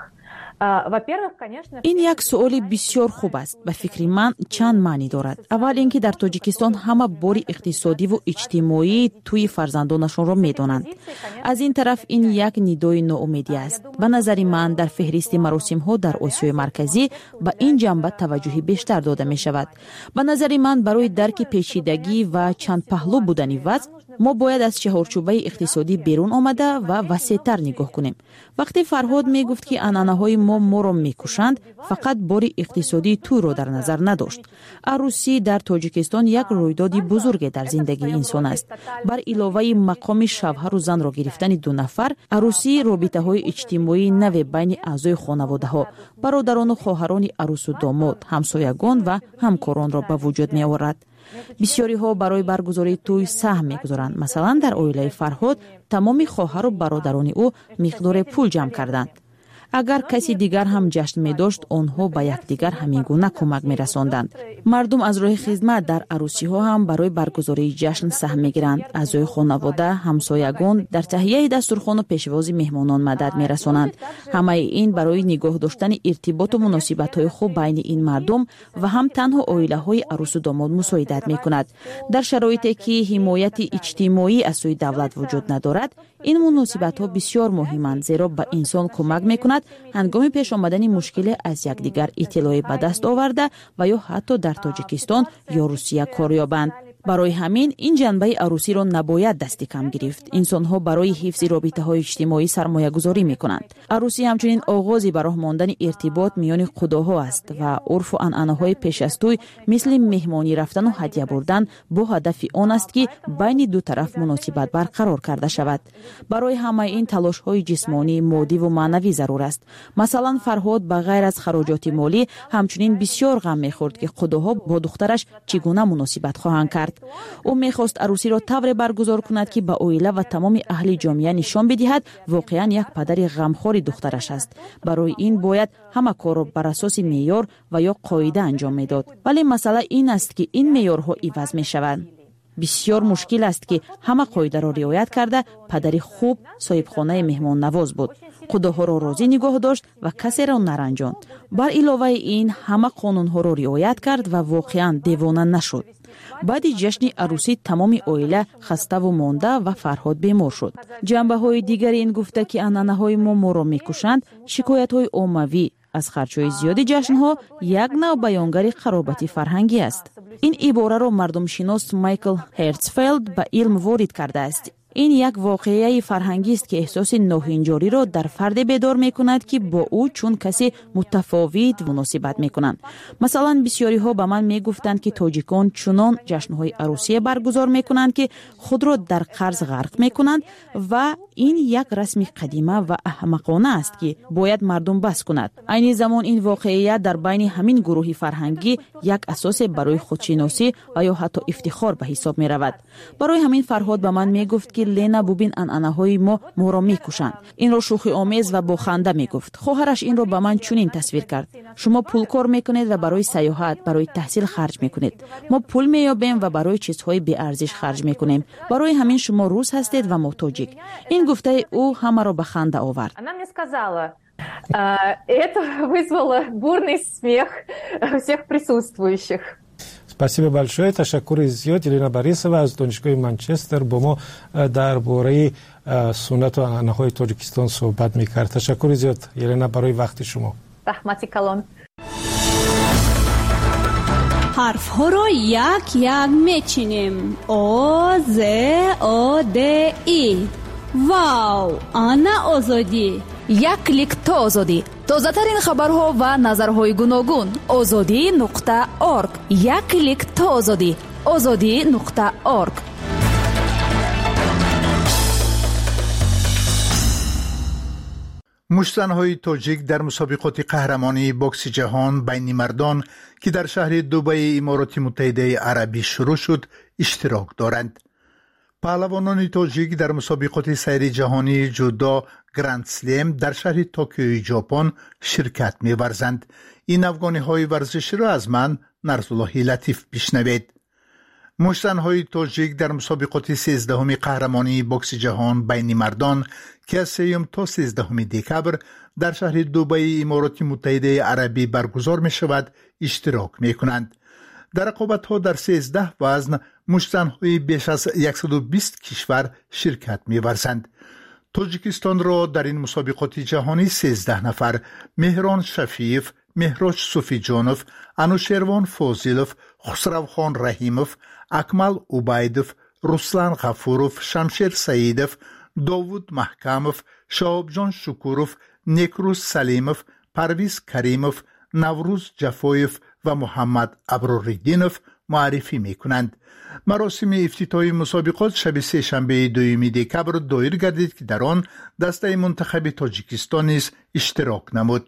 ин як суоли бисёр хуб аст. ба фикри ман чанд маънӣ дорад. аввал ин ки дар Тоҷикистон ҳама бори иқтисодиву иҷтимоии тӯи фарзандонашонро медонанд. аз ин тараф ин як нидои ноумедӣ аст. ба назари ман дар феҳристи маросимҳо дар Осиёи Марказӣ ба ин ҷанба таваҷҷӯҳи бештар дода мешавад. ба назари ман барои дарки печидагӣ ва чандпаҳлӯ будани вазъ мо бояд аз чаҳорчӯбаи иқтисодӣ берун омада ва васеътар нигоҳ кунем. вақте Фарҳод мегуфт ки анъанаҳои мо моро мекушанд, фақат бори иқтисодии тӯйро дар назар надошт. арӯсӣ дар Тоҷикистон як рӯйдоди бузурге дар зиндагии инсон аст. бар иловаи мақоми шавҳару занро гирифтани ду нафар, арӯсӣ робитаҳои иҷтимоии наве байни аъзои хонаводаҳо, бародарону хоҳарони арӯсу домод, ҳамсоягон ва ҳамкоронро ба вуҷуд меоварад. бисёриҳо барои баргузории тӯй саҳм мегузоранд. масалан, дар оилаи Фарҳод тамоми хоҳару бародарони ӯ миқдоре пул ҷамъ карданд. агар каси дигар ҳам ҷашн медошт, онҳо ба якдигар ҳамин гуна кӯмак мерасонданд. мардум аз роҳи хизмат дар арӯсиҳо ҳам барои баргузории ҷашн саҳм мегиранд. аъзои хонавода, ҳамсоягон дар таҳияи дастурхону пешвози меҳмонон мадад мерасонанд. ҳамаи ин барои нигоҳ доштани иртиботу муносибатҳои хуб байни ин мардум ва ҳам танҳо оилаҳои арӯсу домод мусоидат мекунад. дар шароите ки ҳимояти иҷтимоӣ аз сӯи давлат вуҷуд надорад, ин муносибатҳо бисёр муҳиманд, зеро ба инсон кӯмак мекунад ҳангоми пеш омадани мушкиле аз якдигар иттилоӣ ба даст оварда ва ё ҳатто дар Тоҷикистон ё Русия кор ёбанд. барои ҳамин ин ҷанбаи арӯсиро набояд дасти кам гирифт. инсонҳо барои ҳифзи робитаҳои иҷтимоӣ сармоягузорӣ мекунанд. арӯсӣ ҳамчунин оғози ба роҳ мондани иртибот миёни худоҳо аст ва урфу анъанаҳои пеш аз тӯй мисли меҳмонӣ рафтану ҳадя бурдан бо ҳадафи он аст ки байни ду тараф муносибат барқарор карда шавад. барои ҳамаи ин талошҳои ҷисмонӣ, моддиву маънавӣ зарур аст. масалан, Фарҳод ба ғайр аз хароҷоти молӣ ҳамчунин бисёр ғам мехӯрд ки худоҳо бо духтараш чӣ гуна муносибат хоҳанд кард. ӯ мехост арӯсиро тавре баргузор кунад ки ба оила ва тамоми аҳли ҷомеа нишон бидиҳад воқеан як падари ғамхори духтараш аст. барои ин бояд ҳама корро бар асоси меъёр ва ё қоида анҷом медод. вале масъала ин аст ки ин меъёрҳо иваз мешаванд. бисёр мушкил аст ки ҳама қоидаро риоят карда падари хуб соҳибхонаи меҳмоннавоз буд. худоҳоро розӣ нигоҳ дошт ва касеро наранҷонд. бар иловаи ин ҳама қонунҳоро риоят кард ва воқеан девона нашуд. баъди ҷашни арӯсӣ тамоми оила хаставу монда ва Фарҳод бемор шуд. ҷанбаҳои дигари ин гуфта ки анъанаҳои мо моро мекушанд, шикоятҳои оммавӣ, از خرچهای زیادی جشنها یک نوع بیانگر خرابتی فرهنگی است. این عباره را مردم شناس مایکل هرتزفلد به علم وارد کرده است. این یک واقعه فرهنگی است که احساس ناهنجاری را در فرد بیدار می کند که با او چون کسی متفاوت مناسبت می کنند. مثلا بسیاری ها به من می گفتند که تاجیکان چنان جشنهای عروسی برگزار می کنند که خود را در قرض غرق می کنند و این یک رسم قدیمه و احمقانه است که باید مردم بس کند. عین زمان این واقعیت در بین همین گروه فرهنگی یک اساس برای خودشناسی و یا حتی افتخار به حساب می رود. برای همین فرهاد به من می گفت که لینا ببین انعنه‌های ما ما را میکشند. این را شوخی آمیز و با خنده میگفت. خواهرش این را به من چنین تصویر کرد. شما پول کار میکنید و برای سیاحت، برای تحصیل خرج میکنید. ما پول مییابیم و برای چیزهای بی ارزش خرج میکنیم. برای همین شما روس هستید و ما تاجیک. این گفته او همه را به خنده آورد. Она мне сказала, это вызвало бурный смех всех присутствующих. спасибо большое. تشکر زیاد یلینا باریسова از دانشگاه منچستر با ما درباره سنت و عنعنه‌های تاجیکستان صحبت می‌کرد. تشکر زیاد یلینا برای وقت شما. رحمتی کلام. حرف ها رو یک یک میچینیم. او ز او د ای. واو، آنا آزادی. یک کلیک تا آزادی. تازه ترین خبرها و نظرهای گوناگون. آزادی نقطه اورگ. یک کلیک تا آزادی. آزادی نقطه اورگ. مشت‌زن‌های تاجیک در مسابقات قهرمانی بوکس جهان بین مردان که در شهر دبی امارات متحده عربی شروع شد اشتراک دارند. پهلوانان تاجیک در مسابقات سیری جهانی جودو گراند سلم در شهر توکیو ژاپن شرکت می‌ورزند. این افغانی‌های ورزشی را از من نرسالله لطیف بشنوید. مشت‌زن‌های تاجیک در مسابقات سیزدهم قهرمانی بوکس جهان بین مردان که از سوم تا سیزدهم دکبر در شهر دبی امارات متحده عربی برگزار می شود اشتراک می کنند. در رقابت‌ها در سیزده وزن مشت‌زن‌های بیش از صد و بیست کشور شرکت می ورزند. تاجیکستان را در این مسابقات جهانی سیزده نفر مهران شفیف، مهراج صوفی جانوف، انوشیروان فوزیلوف، خسروخان رحیموف، اکمل عبیدوف، رسلان غفوروف، شمشیر سعیدوف، داوود محکموف، شهابجان شکوروف، نیکروز سلیموف، پرویز کریموف، نوروز جفایف و محمد ابراریدینوف معرفی می کنند. مراسم افتتاحی مسابقات شب سه شنبه دوم دکبر دایر گردید که در آن دسته منتخب تاجیکستان نیز اشتراک نمود.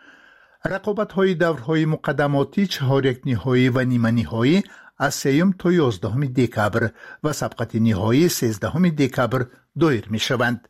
رقابت‌های دورهای مقدماتی چهار یک نهایی و نیمه نهایی از سوم تا یازدهم دکبر و سبقت نهایی سیزدهم دکبر دایر می شوند.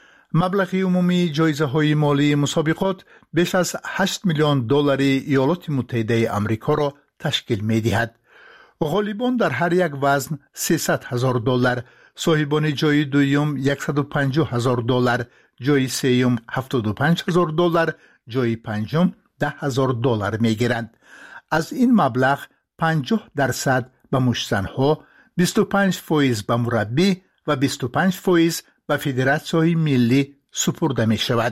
مبلغ عمومی جایزه های مالی مسابقات بیش از هشت میلیون دلار ایالات متحده آمریکا را تشکیل می دهد. غالبان در هر یک وزن سیصد هزار دلار، صاحبان جای دوم صد و پنجاه هزار دلار، جای سوم هفتاد و پنج هزار دلار، جای پنجم ده هزار دلار می گیرند. از این مبلغ پنجاه درصد به مشت‌زن‌ها، بیست و پنج فیصد به مربی و بیست و پنج فیصد به فدراسیون ملی سپرده می شود.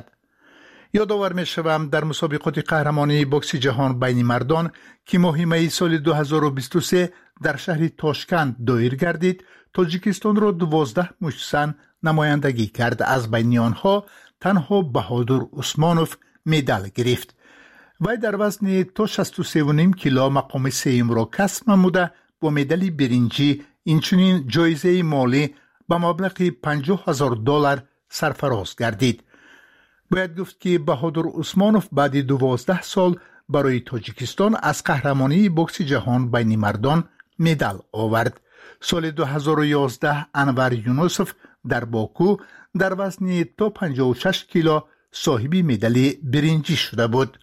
یادآور می شوم در مسابقات قهرمانی بوکس جهان بین مردان که ماه می سال دو هزار و بیست و سه در شهر تاشکند دایر گردید، تاجیکستان را دوازده مشت‌زن نمایندگی کرد. از بین آنها تنها بهادر عثمانوف مدال گرفت. وی در وزن تا شصت و سه و نیم کیلو مقام سوم را کسب نموده با مدال برنجی اینچنین جایزه مالی به مبلغ پنجاه هزار دلار سرفراز گردید. باید گفت که بهادر عثمانوف بعد دوازده سال برای تاجیکستان از قهرمانی بوکس جهان بین مردان مدال آورد. سال دو هزار و یازده انور یونوسوف در باکو در وزن تا پنجاه و شش کیلو صاحب مدال برنجی شده بود.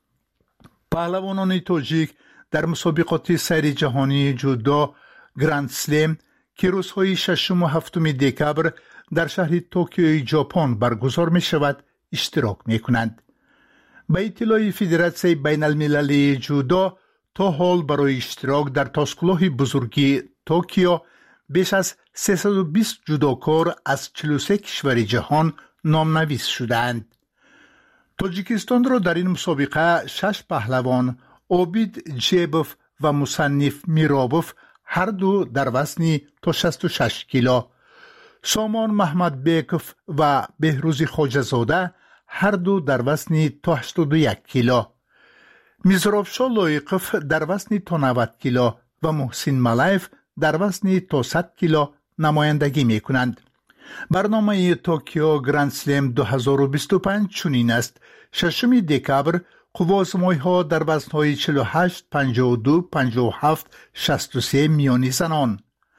پهلوانان تاجیک در مسابقات سیر جهانی جودو گراند سلم که روزهای ششم و هفتم دکبر در شهر توکیو ژاپن برگزار می شود اشتراک می کنند. به اطلاع فدراسیون بین المللی جودو تا حال برای اشتراک در تاسکگاه بزرگی توکیو بیش از سیصد و بیست جودوکار از چهل و سه کشور جهان نامنویس شدند. توجیکستان را در این مسابقه شش پهلوان عابید جیبوف و مصنف میرابوف هر دو در وزن تا شصت و شش کیلو، سامان محمد بیکوف و بهروز خواجه‌زاده هر دو در وزن تا هشتاد و یک کیلو، میزرافشا لایقوف در وزن تا نود کیلو و محسن ملایف در وزن تا صد کیلو نمایندگی می کنند. برنامه توکیو گرند سلم دو هزار و بیست و پنج چنین است: ششم دکبر قوازمایی ها در وزن های چهل و هشت، پنجاه و دو، پنجاه و هفت، شصت و سه میانی زنان،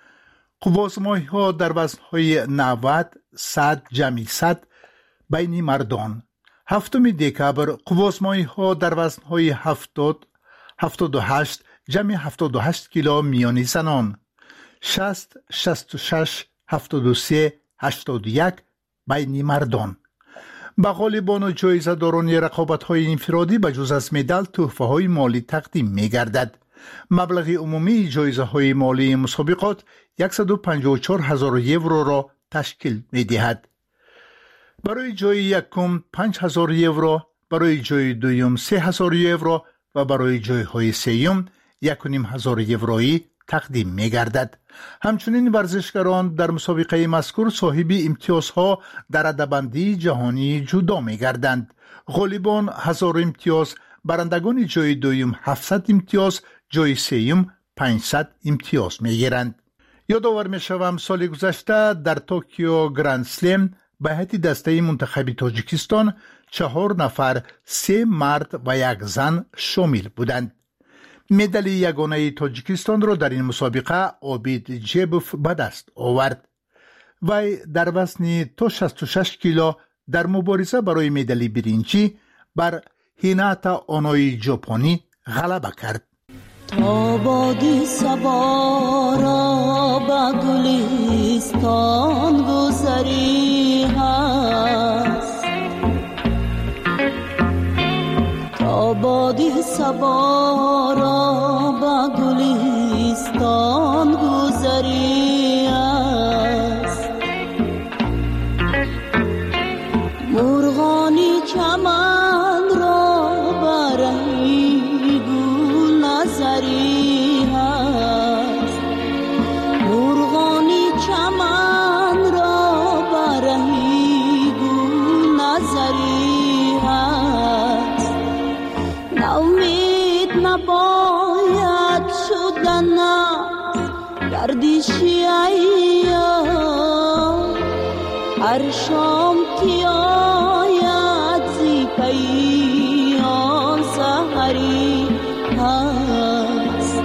قوازمایی ها در وزن های نود، صد، جمعی صد بین مردان. هفتم دکبر قوازمایی ها در وزن های هفتاد، هفتاد و هشت، جمع هفتاد و هشت کیلو میانی زنان، شصت، شصت و شش، هفتاد و سه، هشتاد و یک بین مردان. به غالبان و جایزه داران رقابت های انفرادی به جز از مدال تحفه های مالی تقدیم می گردد. مبلغ عمومی جایزه های مالی مسابقات صد و پنجاه و چهار هزار یورو را تشکیل می دهد. برای جای یکم پنج هزار یورو، برای جای دوم سه هزار یورو و برای جای های سوم یک و نیم هزار یورویی تقدیم می گردد. همچنین ورزشکاران در مسابقه مذکور صاحب امتیازها در رده‌بندی جهانی جدا می گردند. غالبان هزار امتیاز، برندگان جای دوم هفتصد امتیاز، جای سوم پانصد امتیاز می گیرند. یادآور می شوم سال گذشته در توکیو گرند سلم به هیئت دسته منتخب تاجیکستان چهار نفر، سه مرد و یک زن شامل بودند. مدال یگانه تاجیکستان را در این مسابقه عابید جیبوف به دست آورد. وی در وزن تا شصت و شش کیلو در مبارزه برای مدال برنجی بر هیناتا اونوی ژاپنی غلبه کرد. تا بادی صبا را به گلستان گذری هست، تا بادی صبا را به گلستان گذری هست، مرغانی چمن را برای گل نظری هست، مرغانی چمن را برای گل نظری هست. ناامید نباید شدن گردشی ایام، هر شام که آید زی پیام سحری هست.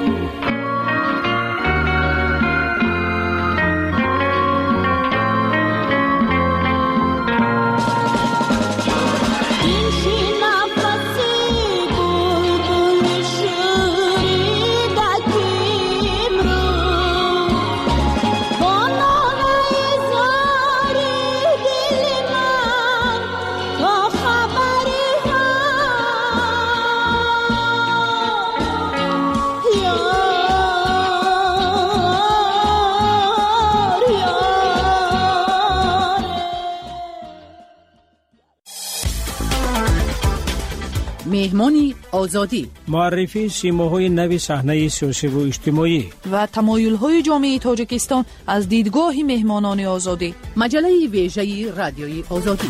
مهمانی آزادی، معرفی سیماهای نوی صحنه سیاسی و اجتماعی و تمایل‌های جامعه تاجیکستان از دیدگاه مهمانان آزادی. مجله ویژه رادیوی آزادی.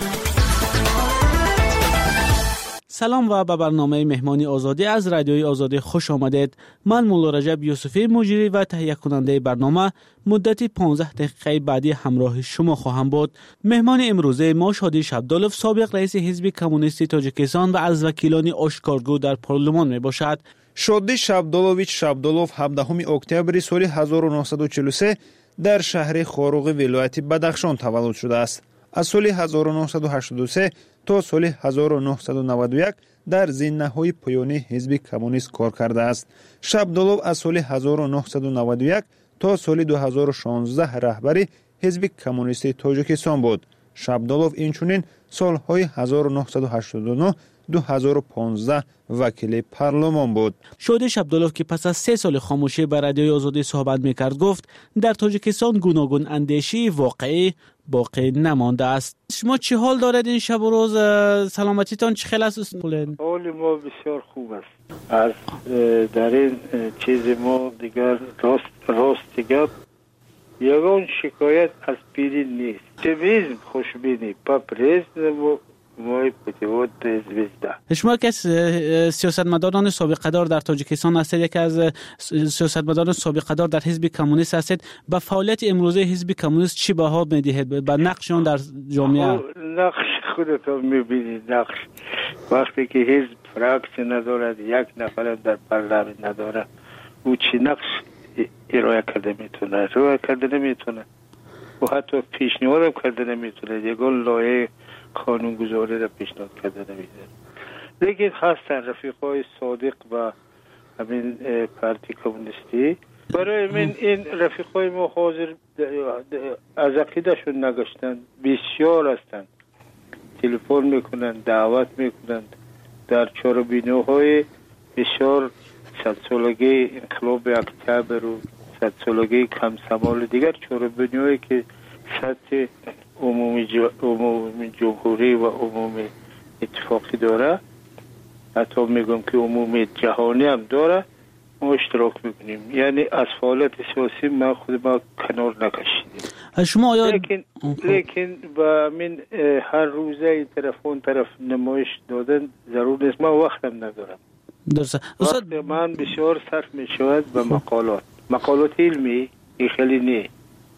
سلام و به برنامه مهمانی آزادی از رادیوی آزادی خوش آمدید. من مولا رجب یوسفی مجری و تهیه کننده برنامه مدت پانزده دقیقه بعدی همراه شما خواهم بود. مهمان امروزه ما شادی شبدالوف، سابق رئیس حزب کمونیست تاجیکستان و از وکیلان آشکارگو در پارلمان می باشد. شادی شبدالوویچ شبدالوف هفدهم اکتبر سال هزار و نهصد و چهل و سه در شهر خاروق ولایت بدخشان تولد شده است. از سال هزار و نهصد و هشتاد و سه تا سال هزار و نهصد و نود و یک در زینه‌های پایانی حزب کمونیست کار کرده است. شبدالوف از سال هزار و نهصد و نود و یک تا سال دو هزار و شانزده رهبر حزب کمونیست تاجیکستان بود. شبدالوف اینچنین سالهای هزار و نهصد و هشتاد و نه دو هزار و پانزده وکیل پارلمان بود. شادش عبدالله که پس از سه سال خاموشی به رادیوی آزادی صحبت میکرد گفت در تاجیکستان گوناگون اندیشی واقعی باقی نمانده است. شما چه حال دارید این شب و روز؟ سلامتیتان چه خیلی است؟ حال ما بسیار خوب است. از در این چیز ما دیگر راست راست دیگر یگان شکایت از پیری نیست. تبیزم خوشبینی پاپریز و مای پتیوت زویزده. شما که سیاستمداران سابقه‌دار در تاجیکستان هستید، یک از سیاستمداران سابقه‌دار در حزب کمونیست هستید، با فعالیت امروزه حزب کمونیست چی بها میدهید؟ با نقششون در جامعه؟ نقش خودتون میبینید. نقش وقتی که حزب فراکسی ندارد، یک نفر در پارلمان نداره، او چی نقش ارائه کرده میتونه؟ ارائه کرده نمیتونه و حتی پیشنهاد کرده نمیتونه. یگان لایه قانون گذاری را پیشنهاد کرده نمیده. لیکن هستن رفیقای صادق و همین پارتی کمونیستی. برای من این رفیقای ما حاضر از عقیدهشون نگشتن، بسیار هستند. تلفن میکنن، دعوت میکنن در چهاربینوهای بسیار صد سالگی انقلاب اکتبر و صد سالگی کمسمال دیگر چهاربینوهایی که سطح عمومی, عمومی جمهوری و عمومی اتفاقی داره، حتی میگم که عمومی جهانی هم داره، ما اشتراک میکنیم. یعنی از فعالیت سیاسی ما خود ما کنار نکشیدیم. شما آیا... لیکن لیکن با من هر روزه این طرف اون طرف نمایش دادن ضرور نیست. ما وقتم ندارم. درسته. وقت من بسیار صرف میشود به مقالات مقالات علمی. این خیلی نه،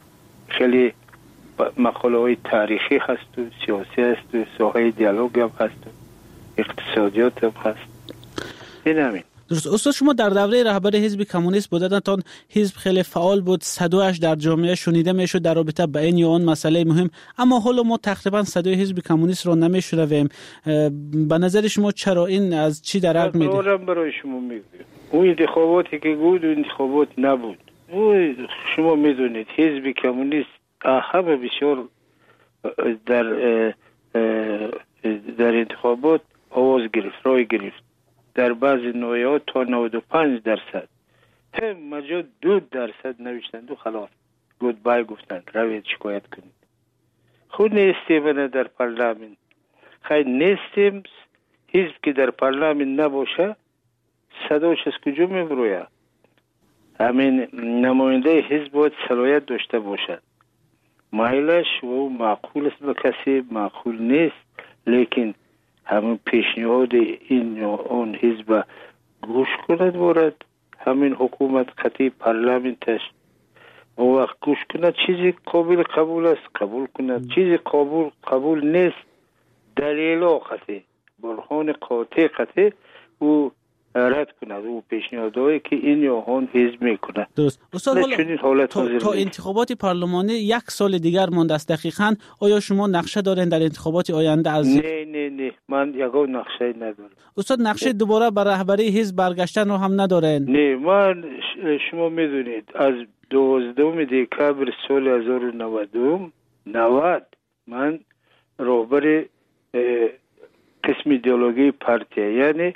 خیلی مقاله های تاریخی هست و سیاسی هست و ساحه دیالوگ هم هست و اقتصادیات هم هست. این همین. درست. استاد شما در دوره رهبر حزب کمونیست بودن، تا حزب خیلی فعال بود، صدایش در جامعه شنیده میشد در رابطه با این یا آن مسئله مهم، اما حالا ما تقریبا صدای حزب کمونیست رو نمیشنویم. به نظر شما چرا این از چی درک میده؟ دارم برای شما میگم. اون انتخاباتی که بود انتخابات نبود. او شما میدونید حزب کمونیست همه بسیار در در انتخابات آواز گرفت، رای گرفت. در بعضی نوعات تا نود و پنج درصد، هم مجا دو درصد نوشتند و خلاص گود بای گفتند روید شکایت کنید. خود نیستیم در پارلمان. خیلی نیستیم. حزب که در پارلمان نباشه صداش از کجا میبروید؟ همین نماینده حزب باید صلاحیت داشته باشد. مایلش و معقول است به کسی معقول نیست، لیکن همین پیشنهاد این و اون حزب گوش کند بارد. همین حکومت قطعی پارلمانتش و وقت گوش کند چیزی قابل قبول است قبول کند، چیزی قبول قبول نیست دلیل قطعی برهان قاطع قطعی او رد کند او پیشنهادایی که این یا اون حزب میکنه. درست. استاد حالا تا, تا انتخابات پارلمانی یک سال دیگر مانده است دقیقاً. آیا شما نقشه دارین در انتخابات آینده؟ از نه نه نه من یگان نقشه ندارم. استاد نقشه دوباره بر رهبری حزب برگشتن رو هم ندارین؟ نه من شما میدونید از دوازدهم دکبر سال هزار و نود من رهبر قسم ایدئولوژی پارتی یعنی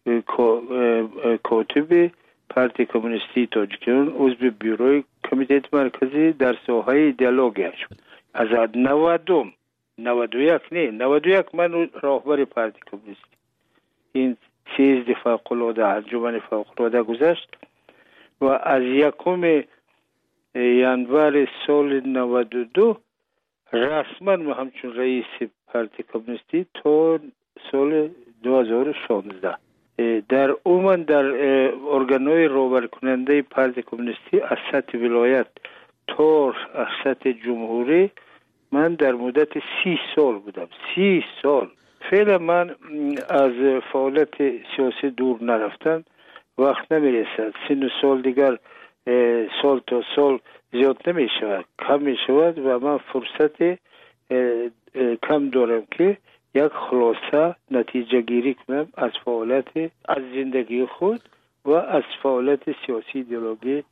کاتب پارتی کمونیستی تاجیکستان عضو بیروی کمیته مرکزی در ساحه دیالوگ شد. از نودم نود و یک نه نود و یک من راهبر پارتی کمونیستی. این سیزده فوق‌العاده انجمن فوق‌العاده گذشت و از یکم ینور سال نود و دو رسما من همچون رئیس پارتی کمونیستی تا سال دو هزار و شانزده در عموم در ارگان‌های راهبر کننده پارتی کمونیستی از سطح ولایت تا سطح جمهوری من در مدت سی سال بودم. سی سال. فعلا من از فعالیت سیاسی دور نرفتم. وقت نمیرسد. سن و سال دیگر سال تا سال زیاد نمی شود، کم می شود و من فرصت کم دارم که یک خلاصه نتیجه گیری کنم از فعالیت از زندگی خود و از فعالیت سیاسی ایدئولوژی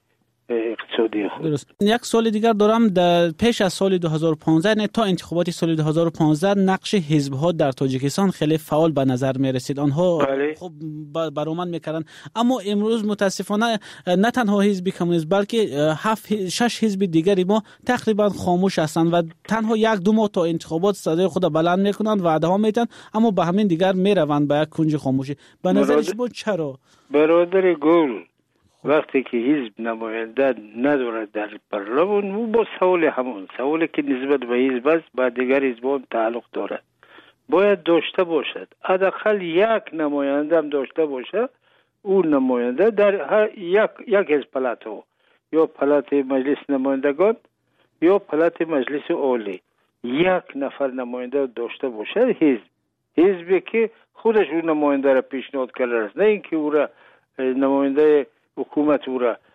اقتصادی خود. درست. یک سال دیگر دارم، در پیش از سال دو هزار و پانزده نه تا انتخابات سال دو هزار و پانزده نقش حزب ها در تاجیکستان خیلی فعال به نظر می رسید. آنها بله. خب برآمد میکردن، اما امروز متاسفانه نه تنها حزب کمونیست بلکه هفت شش حزب دیگری ما تقریبا خاموش هستند و تنها یک دو ماه تا انتخابات صدای خود بلند میکنند، وعده ها میدن، اما به همین دیگر میروند به یک کنج خاموشی. به نظر شما چرا؟ برادر گل، وقتی که حزب نماینده ندارد در پارلمان، او با سوال همون سوالی که نسبت به حزب است با دیگر حزبان تعلق دارد، باید داشته باشد. حداقل یک نماینده هم داشته باشه. اون نماینده در هر یک یک از پلاتو، یا پلات مجلس نمایندگان یا پلات مجلس عالی، یک نفر نماینده داشته باشد. حزب حزبی که خودش اون نماینده را پیشنهاد کرده است، نه اینکه او را نماینده حکومت او را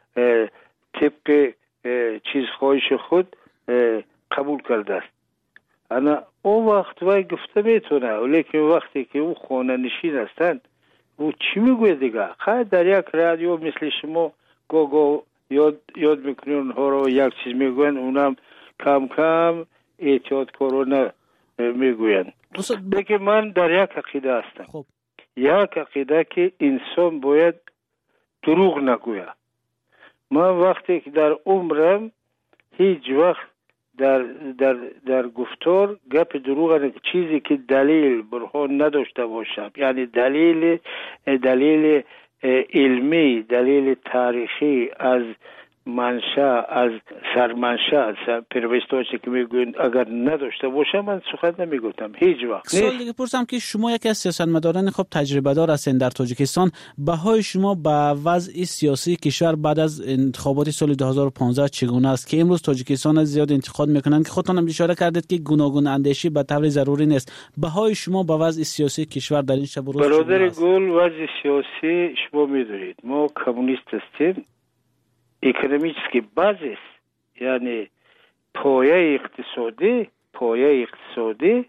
طبق چیز خواهش خود قبول کرده است. انا اون وقت وای گفته میتونه، ولیکن وقتی که او خانه نشین هستند، او چی میگوید دیگه؟ خیلی در یک رادیو مثل شما گو گو یاد یاد میکنین اونها رو، یک چیز میگوین، اونم کم کم احتیاط کارانه میگوین. لیکن من در یک عقیده هستم. خب. یک عقیده که انسان باید دروغ نگوید. من وقتی که در عمرم هیچ وقت در در در گفتار گپ دروغ نه، چیزی که دلیل برهان نداشته باشم، یعنی دلیل دلیل علمی، دلیل تاریخی از منشأ، از سرمنشأ، پیروستاشی که میگوین اگر نداشته باشم، من سخن نمیگفتم هیچ وقت. سوال دیگه پرسم که شما یکی از سیاستمداران خوب تجربه دار هستین در تاجیکستان، بهای شما به وضع سیاسی کشور بعد از انتخابات سال دو هزار و پانزده چگونه است که امروز تاجیکستان زیاد انتقاد میکنن که خودتون هم اشاره کردید که گوناگون اندیشی به طور ضروری نیست. بهای شما به وضع سیاسی کشور در این شب و روز برادر گل، وضع سیاسی شما میدونید ما کمونیست هستیم، اکونومیچسکی بازیس، یعنی پایه اقتصادی پایه اقتصادی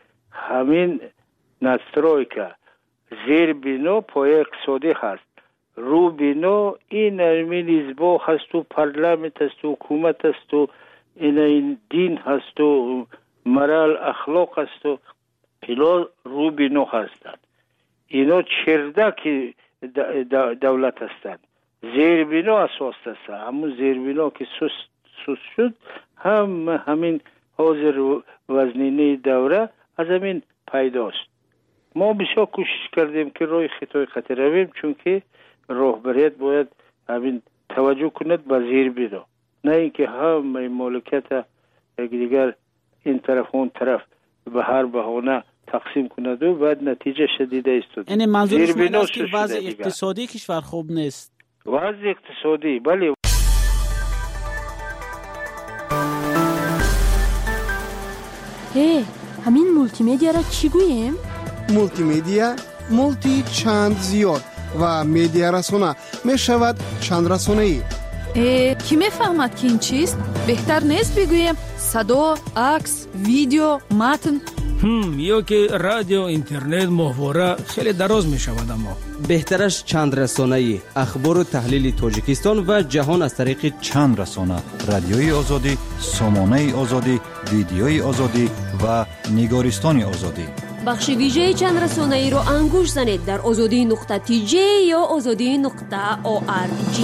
همین نسترویکا، زیر بینو پایه اقتصادی هست، رو بینو این همین حزبا هست و پارلمانت هست و حکومت هست و این, این دین هست و مرال اخلاق هست و اینا رو بینو هستند. اینا چردک دولت هستند. زیر بنا اساس است. همون زیر بنا که سست سست شد، هم همین حاضر وزنینه دوره از همین پیداست. ما بسیار کوشش کردیم که روی خطای خطی رویم، چون که راهبریت باید همین توجه کند به زیر بنا، نه اینکه هم مالکیت دیگر این طرف اون طرف به هر بهانه تقسیم کند و بعد نتیجه شدیده است. یعنی منظورش این است که وضع اقتصادی کشور خوب نیست. وضع اقتصادی بله. هی همین مولتی میدیا را چی گوییم؟ مولتی میدیا مولتی چند زیاد و میدیا رسانه می شود چند رسانه ای. کی میفهمد که این چیست؟ بهتر نیست بگوییم صدا، عکس، ویدیو، متن؟ هم یا که رادیو، اینترنت، محتوا خیلی دراز می شود. اما بهترش چند رسانه‌ای، اخبار و تحلیل تاجیکستان و جهان از طریق چند رسانه: رادیوی آزادی، سامانه آزادی، ویدیوی آزادی و نگارستان آزادی. بخش ویژه چند رسانه‌ای رو انگوش زنید در آزادی نقطه تی جی یا آزادی نقطه او آر جی.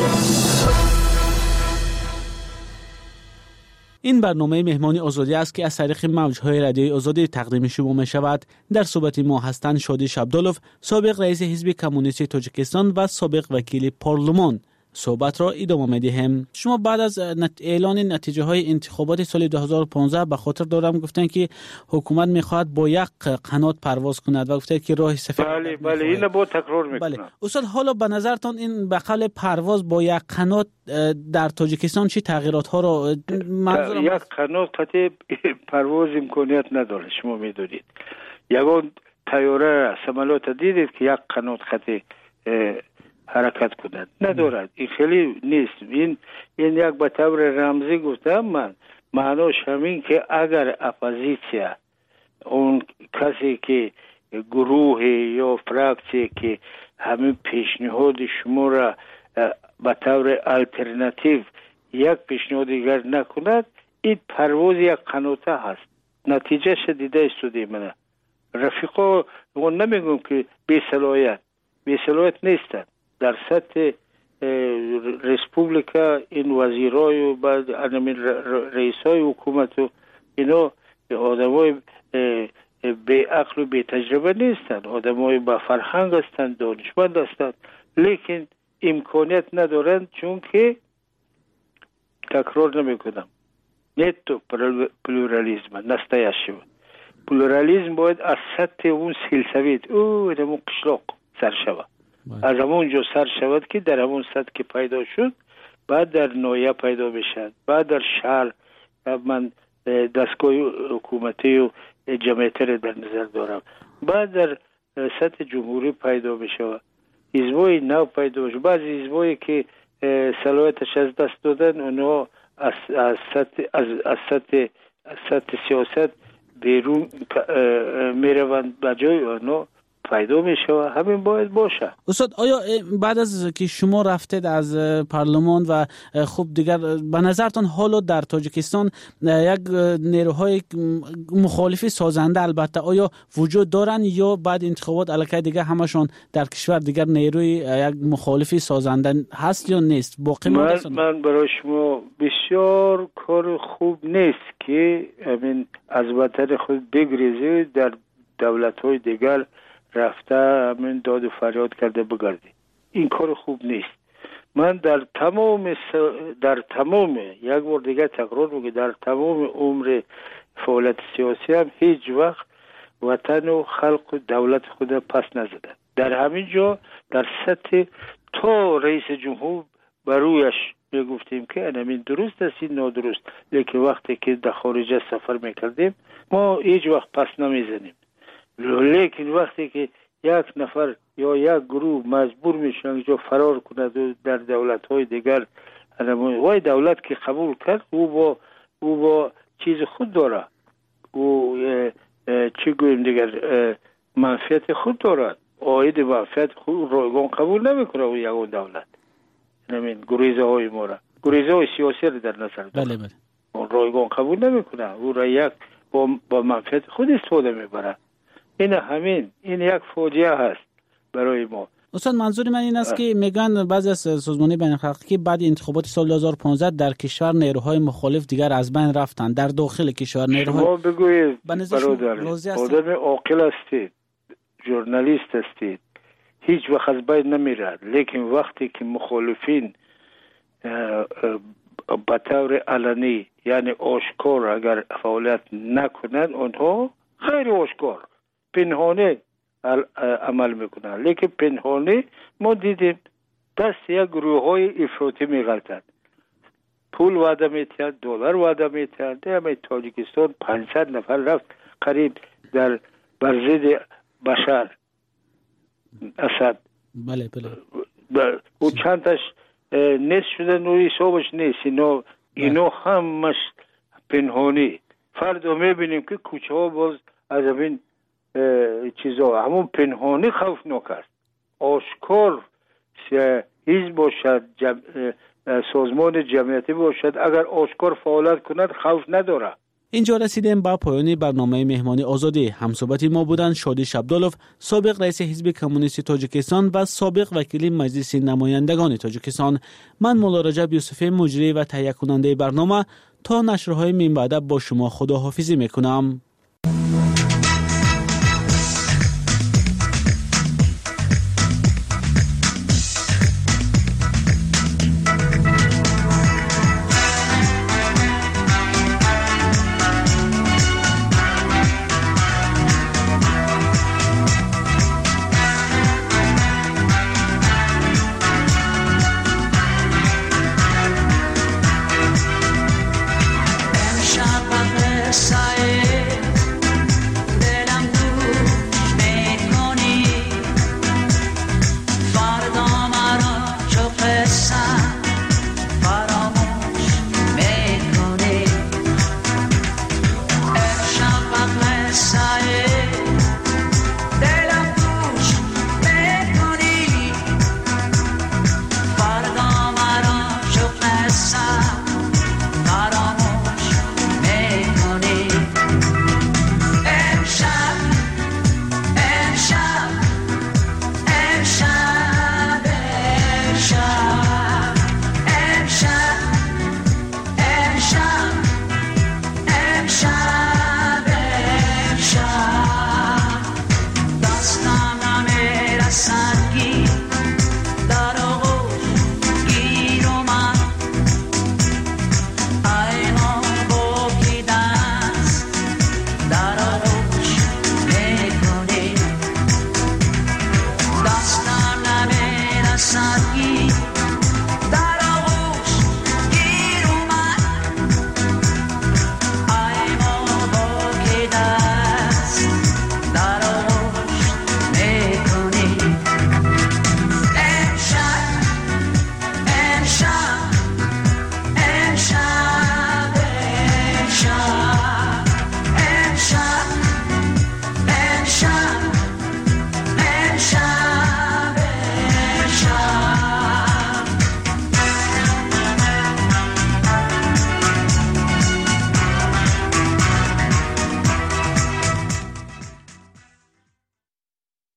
این برنامه مهمانی آزادی است که از طریق موج‌های رادیویی آزادی تقدیم شما می شود. در صحبت ما هستند شادی شبدالوف، سابق رئیس حزب کمونیستی تاجیکستان و سابق وکیل پارلمان. صحبت را ادامه می‌دهیم. شما بعد از اعلان نتیجه های انتخابات سال دو هزار و پانزده به خاطر دارم گفتن که حکومت می‌خواهد با یک قنات پرواز کند و گفته که راه سفید. بله بله اینو با تکرار می‌کنم. بله استاد، حالا به نظرتان این بقل پرواز با یک قنات در تاجیکستان چه تغییرات ها را منظورم؟ یک قنات قطعی پرواز امکانیت نداره. شما می‌دونید یگان طیاره سمالات دیدید که یک قنات قطعی حرکت کند ندارد. این خیلی نیست. این این یک به طور رمزی گفتم من، معناش همین که اگر اپوزیسیا، اون کسی که گروه یا فراکسی که همین پیشنهاد شما را به طور الटरनेटिव یک پیشنهاد دیگر نکند، این پرواز یک قناته هست. نتیجه شدیده استودی منه. رفیقا اون نمیگم که بی صلاحیت بی صلاحیت نیستن. در سطح ریسپوبلیکا این وزیرای و بعد رئیسای حکومت و اینا آدمای بی عقل و بی تجربه نیستن، آدمای با فرهنگ هستند، دانشمند هستند، لیکن امکانیت ندارند. چون که تکرار نمیکنم نتو پلورالیزم نستایشی پلورالیزم باید از سطح اون سلسویت او همون قشلاق سر شود، از همون جو سر شود که در همون سطح که پیدا شد بعد در نویه پیدا بشد، بعد در شهر من دستگاه حکومتی و جمعیتی را در نظر دارم، بعد در سطح جمهوری پیدا بشود، حزبای نو پیدا بشود. بعضی حزبایی که صلاحیتش از دست دادن اونها از از سطح از از سطح از سطح سیاست بیرون میروند، بجای اونها پیدا میشه و همین باید باشه. استاد آیا بعد از که شما رفتید از پارلمان و خب دیگر به نظرتان حالا در تاجیکستان یک نیروهای مخالفی سازنده البته آیا وجود دارن یا بعد انتخابات الکی دیگه همشون در کشور دیگر نیروی یک مخالفی سازنده هست یا نیست؟ باقی من, من برای شما بسیار کار خوب نیست که همین از وطن خود بگریزی در دولت‌های دیگر رفته همین داد و فریاد کرده بگردی. این کار خوب نیست. من در تمام س... در تمام یک بار دیگه تکرار میگم در تمام عمر فعالیت سیاسی هم هیچ وقت وطن و خلق و دولت خود پس نزدن. در همین جا در سطح تا رئیس جمهور برویش میگفتیم که همین درست است این نادرست، لیکن وقتی که در خارج سفر میکردیم ما هیچ وقت پس نمیزنیم. لیکن وقتی که یک نفر یا یک گروه مجبور میشن اینجا فرار کند و در دولت‌های دیگر، وای دولت که قبول کرد او با او با چیز خود داره، او چی گویم دیگر منفعت خود دارد، عاید منفعت خود رایگان قبول نمیکنه او یک دولت. همین گریزه های ما را گریزه های سیاسی را در نظر داره. بله بله. رایگان قبول نمیکنه، او را یک با, با منفعت خود استفاده میبره. این همین این یک فاجعه هست برای ما. استاد منظور من این است که میگن بعضی از سازمان‌های بین‌المللی که بعد انتخابات سال دو هزار و پانزده در کشور نیروهای مخالف دیگر از بین رفتن، در داخل کشور نیروهای شما بگویید برادر آدم عاقل هستید، ژورنالیست هستید، هیچ وقت از بین نمیرد، لیکن وقتی که مخالفین به طور علنی یعنی آشکار اگر فعالیت نکنند اونها خیلی آشکار پنهانه عمل میکنن، لیکن پنهانه ما دیدیم دست یک گروه های افراطی میغلطند، پول وعده میتند، دلار وعده میتند. در تاجیکستان پانصد نفر رفت قریب در برزید بشار اسد. بله بله. و چندش نیست شدن و حسابش نیست. اینا اینا همش پنهانی. فردا میبینیم که کوچه ها باز از این چیزا همون پنهانی خوفناک است. آشکار حزب باشد، جم... سازمان جمعیتی باشد، اگر آشکار فعالیت کند خوف نداره. اینجا رسیدیم به پایان برنامه مهمانی آزادی. همصحبت ما بودند شادی شبدالوف، سابق رئیس حزب کمونیست تاجیکستان و سابق وکیل مجلس نمایندگان تاجیکستان. من مولا رجب یوسفی مجری و تهیه کننده برنامه تا نشرهای من بعد با شما خداحافظی میکنم. Side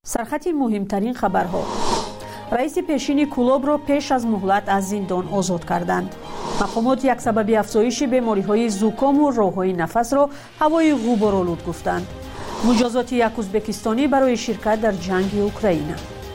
سرخط مهمترین خبرها: رئیس پیشین کلوب را پیش از مهلت از زندان آزاد کردند. مقامات یک سبب افزایش بیماری‌های زوکام و راه‌های نفس را هوای غبارآلود گفتند. مجازات یک ازبکستانی برای شرکت در جنگ اوکراین.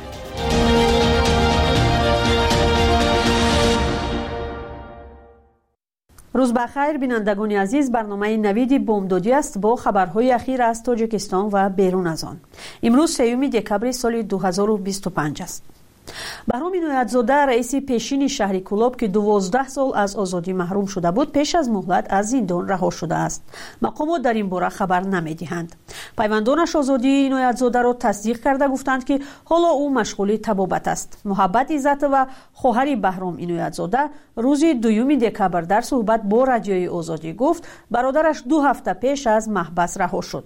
روز بخیر بینندگان عزیز، برنامه نوید بامدادی است با خبرهای اخیر از تاجیکستان و بیرون از آن. امروز سوم دکبر سال دو هزار و بیست و پنج است. بهرام عنایت‌زاده رئیس پیشین شهر کلوب که دوازده سال از آزادی محروم شده بود پیش از مهلت از زندان رها شده است. مقامات در این باره خبر نمی‌دهند. پیوندانش آزادی عنایت‌زاده را تصدیق کرده گفتند که حالا او مشغول طبابت است. محبت عزت و خواهر بهرام عنایت‌زاده روز دوم دکبر در صحبت با رادیوی آزادی گفت برادرش دو هفته پیش از محبس رها شد.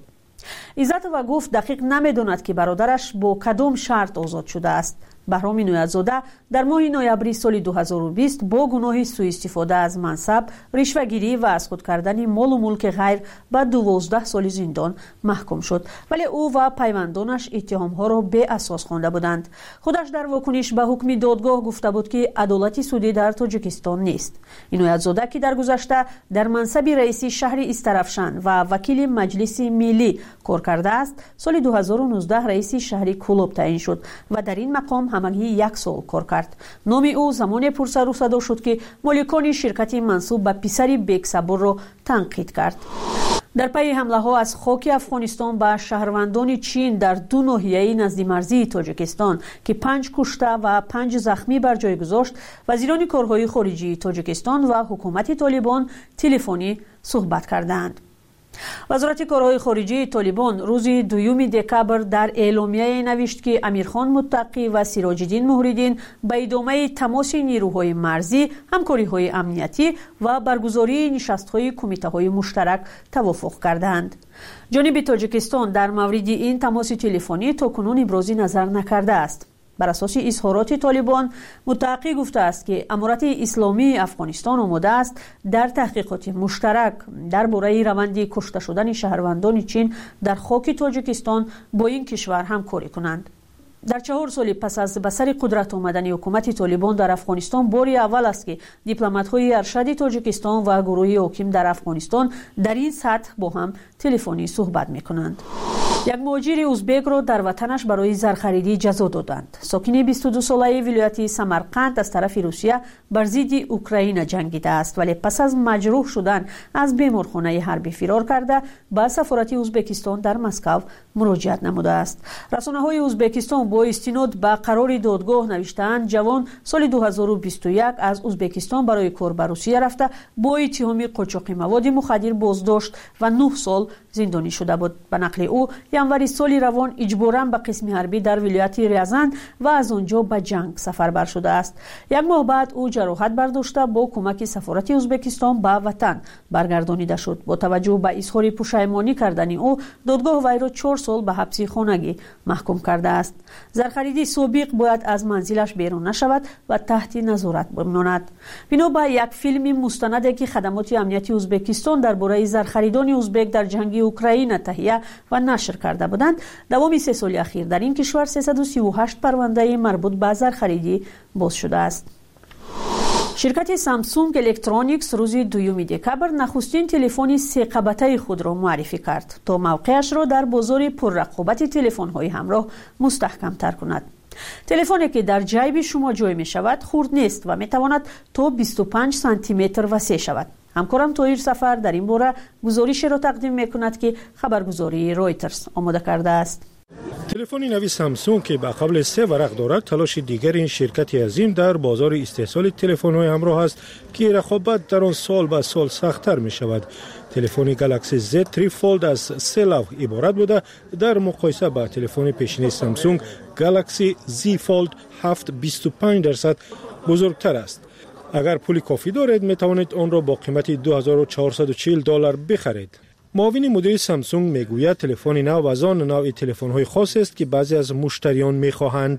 عزت و گفت دقیق نمی‌داند که برادرش با کدام شرط آزاد شده است. بهرام عنایت‌زاده در ماه نوامبر سال دو هزار و بیست با گناه سوء استفاده از منصب، رشوه‌گیری و از خود کردن مال و ملک غیر به دوازده سال زندان محکوم شد، ولی او و پیوندانش اتهام‌ها را بی اساس خوانده بودند. خودش در واکنش به حکم دادگاه گفته بود که عدالت سودی در تاجیکستان نیست. عنایت‌زاده که در گذشته در منصب رئیس شهر استرافشان و وکیل مجلس ملی کار کرده است، سال دو هزار و نوزده رئیس شهر کلوب تعیین شد و در این مقام همگی یک سال کار کرد. نام او زمان پرسر و صدا شد که مالکان شرکت منصوب به پسر بیگ صبور را تنقید کرد. در پی حمله ها از خاک افغانستان به شهروندان چین در دو ناحیه نزد مرزی تاجیکستان که پنج کشته و پنج زخمی بر جای گذاشت، وزیران کارهای خارجی تاجیکستان و حکومت طالبان تلفنی صحبت کردند. وزارت کارهای خارجی طالبان روز دوم دکبر در اعلامیه نوشت که امیرخان متقی و سراج‌الدین مهرالدین به ادامه تماس نیروهای مرزی، همکاری‌های امنیتی و برگزاری نشست‌های کمیته‌های مشترک توافق کردند. جانب تاجیکستان در مورد این تماس تلفنی تاکنون ابراز نظر نکرده است. بر اساس اظهارات طالبان، متقی گفته است که امارت اسلامی افغانستان آماده است در تحقیقات مشترک درباره روند کشته شدن شهروندان چین در خاک تاجیکستان با این کشور همکاری کنند. در چهار سال پس از به سر قدرت آمدن حکومت طالبان در افغانستان باری اول است که دیپلمات‌های ارشد تاجیکستان و گروه حاکم در افغانستان در این سطح با هم تلفنی صحبت می‌کنند. یک مهاجر ازبک را در وطنش برای زرخریدی جزا دادند. ساکن بیست و دو ساله ولایت سمرقند از طرف روسیه بر ضد اوکراین جنگیده است، ولی پس از مجروح شدن از بیمارخانه حربی فرار کرده به سفارت ازبکستان در مسکو مراجعت نموده است. رسانه‌های ازبکستان با استناد به قرار دادگاه نوشتند جوان سال دو هزار و بیست و یک از ازبکستان برای کار به روسیه رفته با اتهام قاچاق مواد مخدر بازداشت و نه سال زندانی شده بود. به نقل او ینوری سال روان اجباراً به قسم حربی در ولایت ریزان و از آنجا به جنگ سفربر شده است. یک ماه بعد او جراحت برداشته با کمک سفارت ازبکستان به وطن برگردانیده شد. با توجه به اظهار پشیمانی کردن او، دادگاه وی را چهار سال به حبس خانگی محکوم کرده است. زرخریدی سابق باید از منزلش بیرون نشود و تحت نظارت بماند. بنا به یک فیلم مستندی که خدمات امنیتی ازبکستان درباره زرخریدان ازبک در جنگ اوکراین تهیه و نشر کرده بودند، دوام سه سال اخیر در این کشور سیصد و سی و هشت پرونده مربوط به زرخریدی باز شده است. شرکت سامسونگ الکترونیکس روز دوم دکبر نخستین تلفن سه قبطه خود را معرفی کرد تا موقعش را در بازار پررقابت تلفن‌های همراه مستحکم تر کند. تلفنی که در جیب شما جای می شود خرد نیست و می تواند تا بیست و پنج سانتی متر وسیع شود. همکارم طاهر سفر در این باره گزارشی را تقدیم می کند که خبرگزاری رایترز آماده کرده است. تلفن نوی سامسونگ که به قبل سه ورق دارد، تلاش دیگر این شرکت عظیم در بازار استحصال تلفن‌های همراه است که رقابت در آن سال به سال سخت‌تر می شود. تلفن گالاکسی زد سه فولد از سه لوح عبارت بوده، در مقایسه با تلفن پیشین سامسونگ گالاکسی زی فولد هفت بیست و پنج درصد بزرگتر است. اگر پول کافی دارید می توانید آن را با قیمت دو هزار و چهارصد و چهل دلار بخرید. معاون مدیر سامسونگ میگوید تلفن نو از آن نوع تلفن‌های خاص است که بعضی از مشتریان می‌خواهند.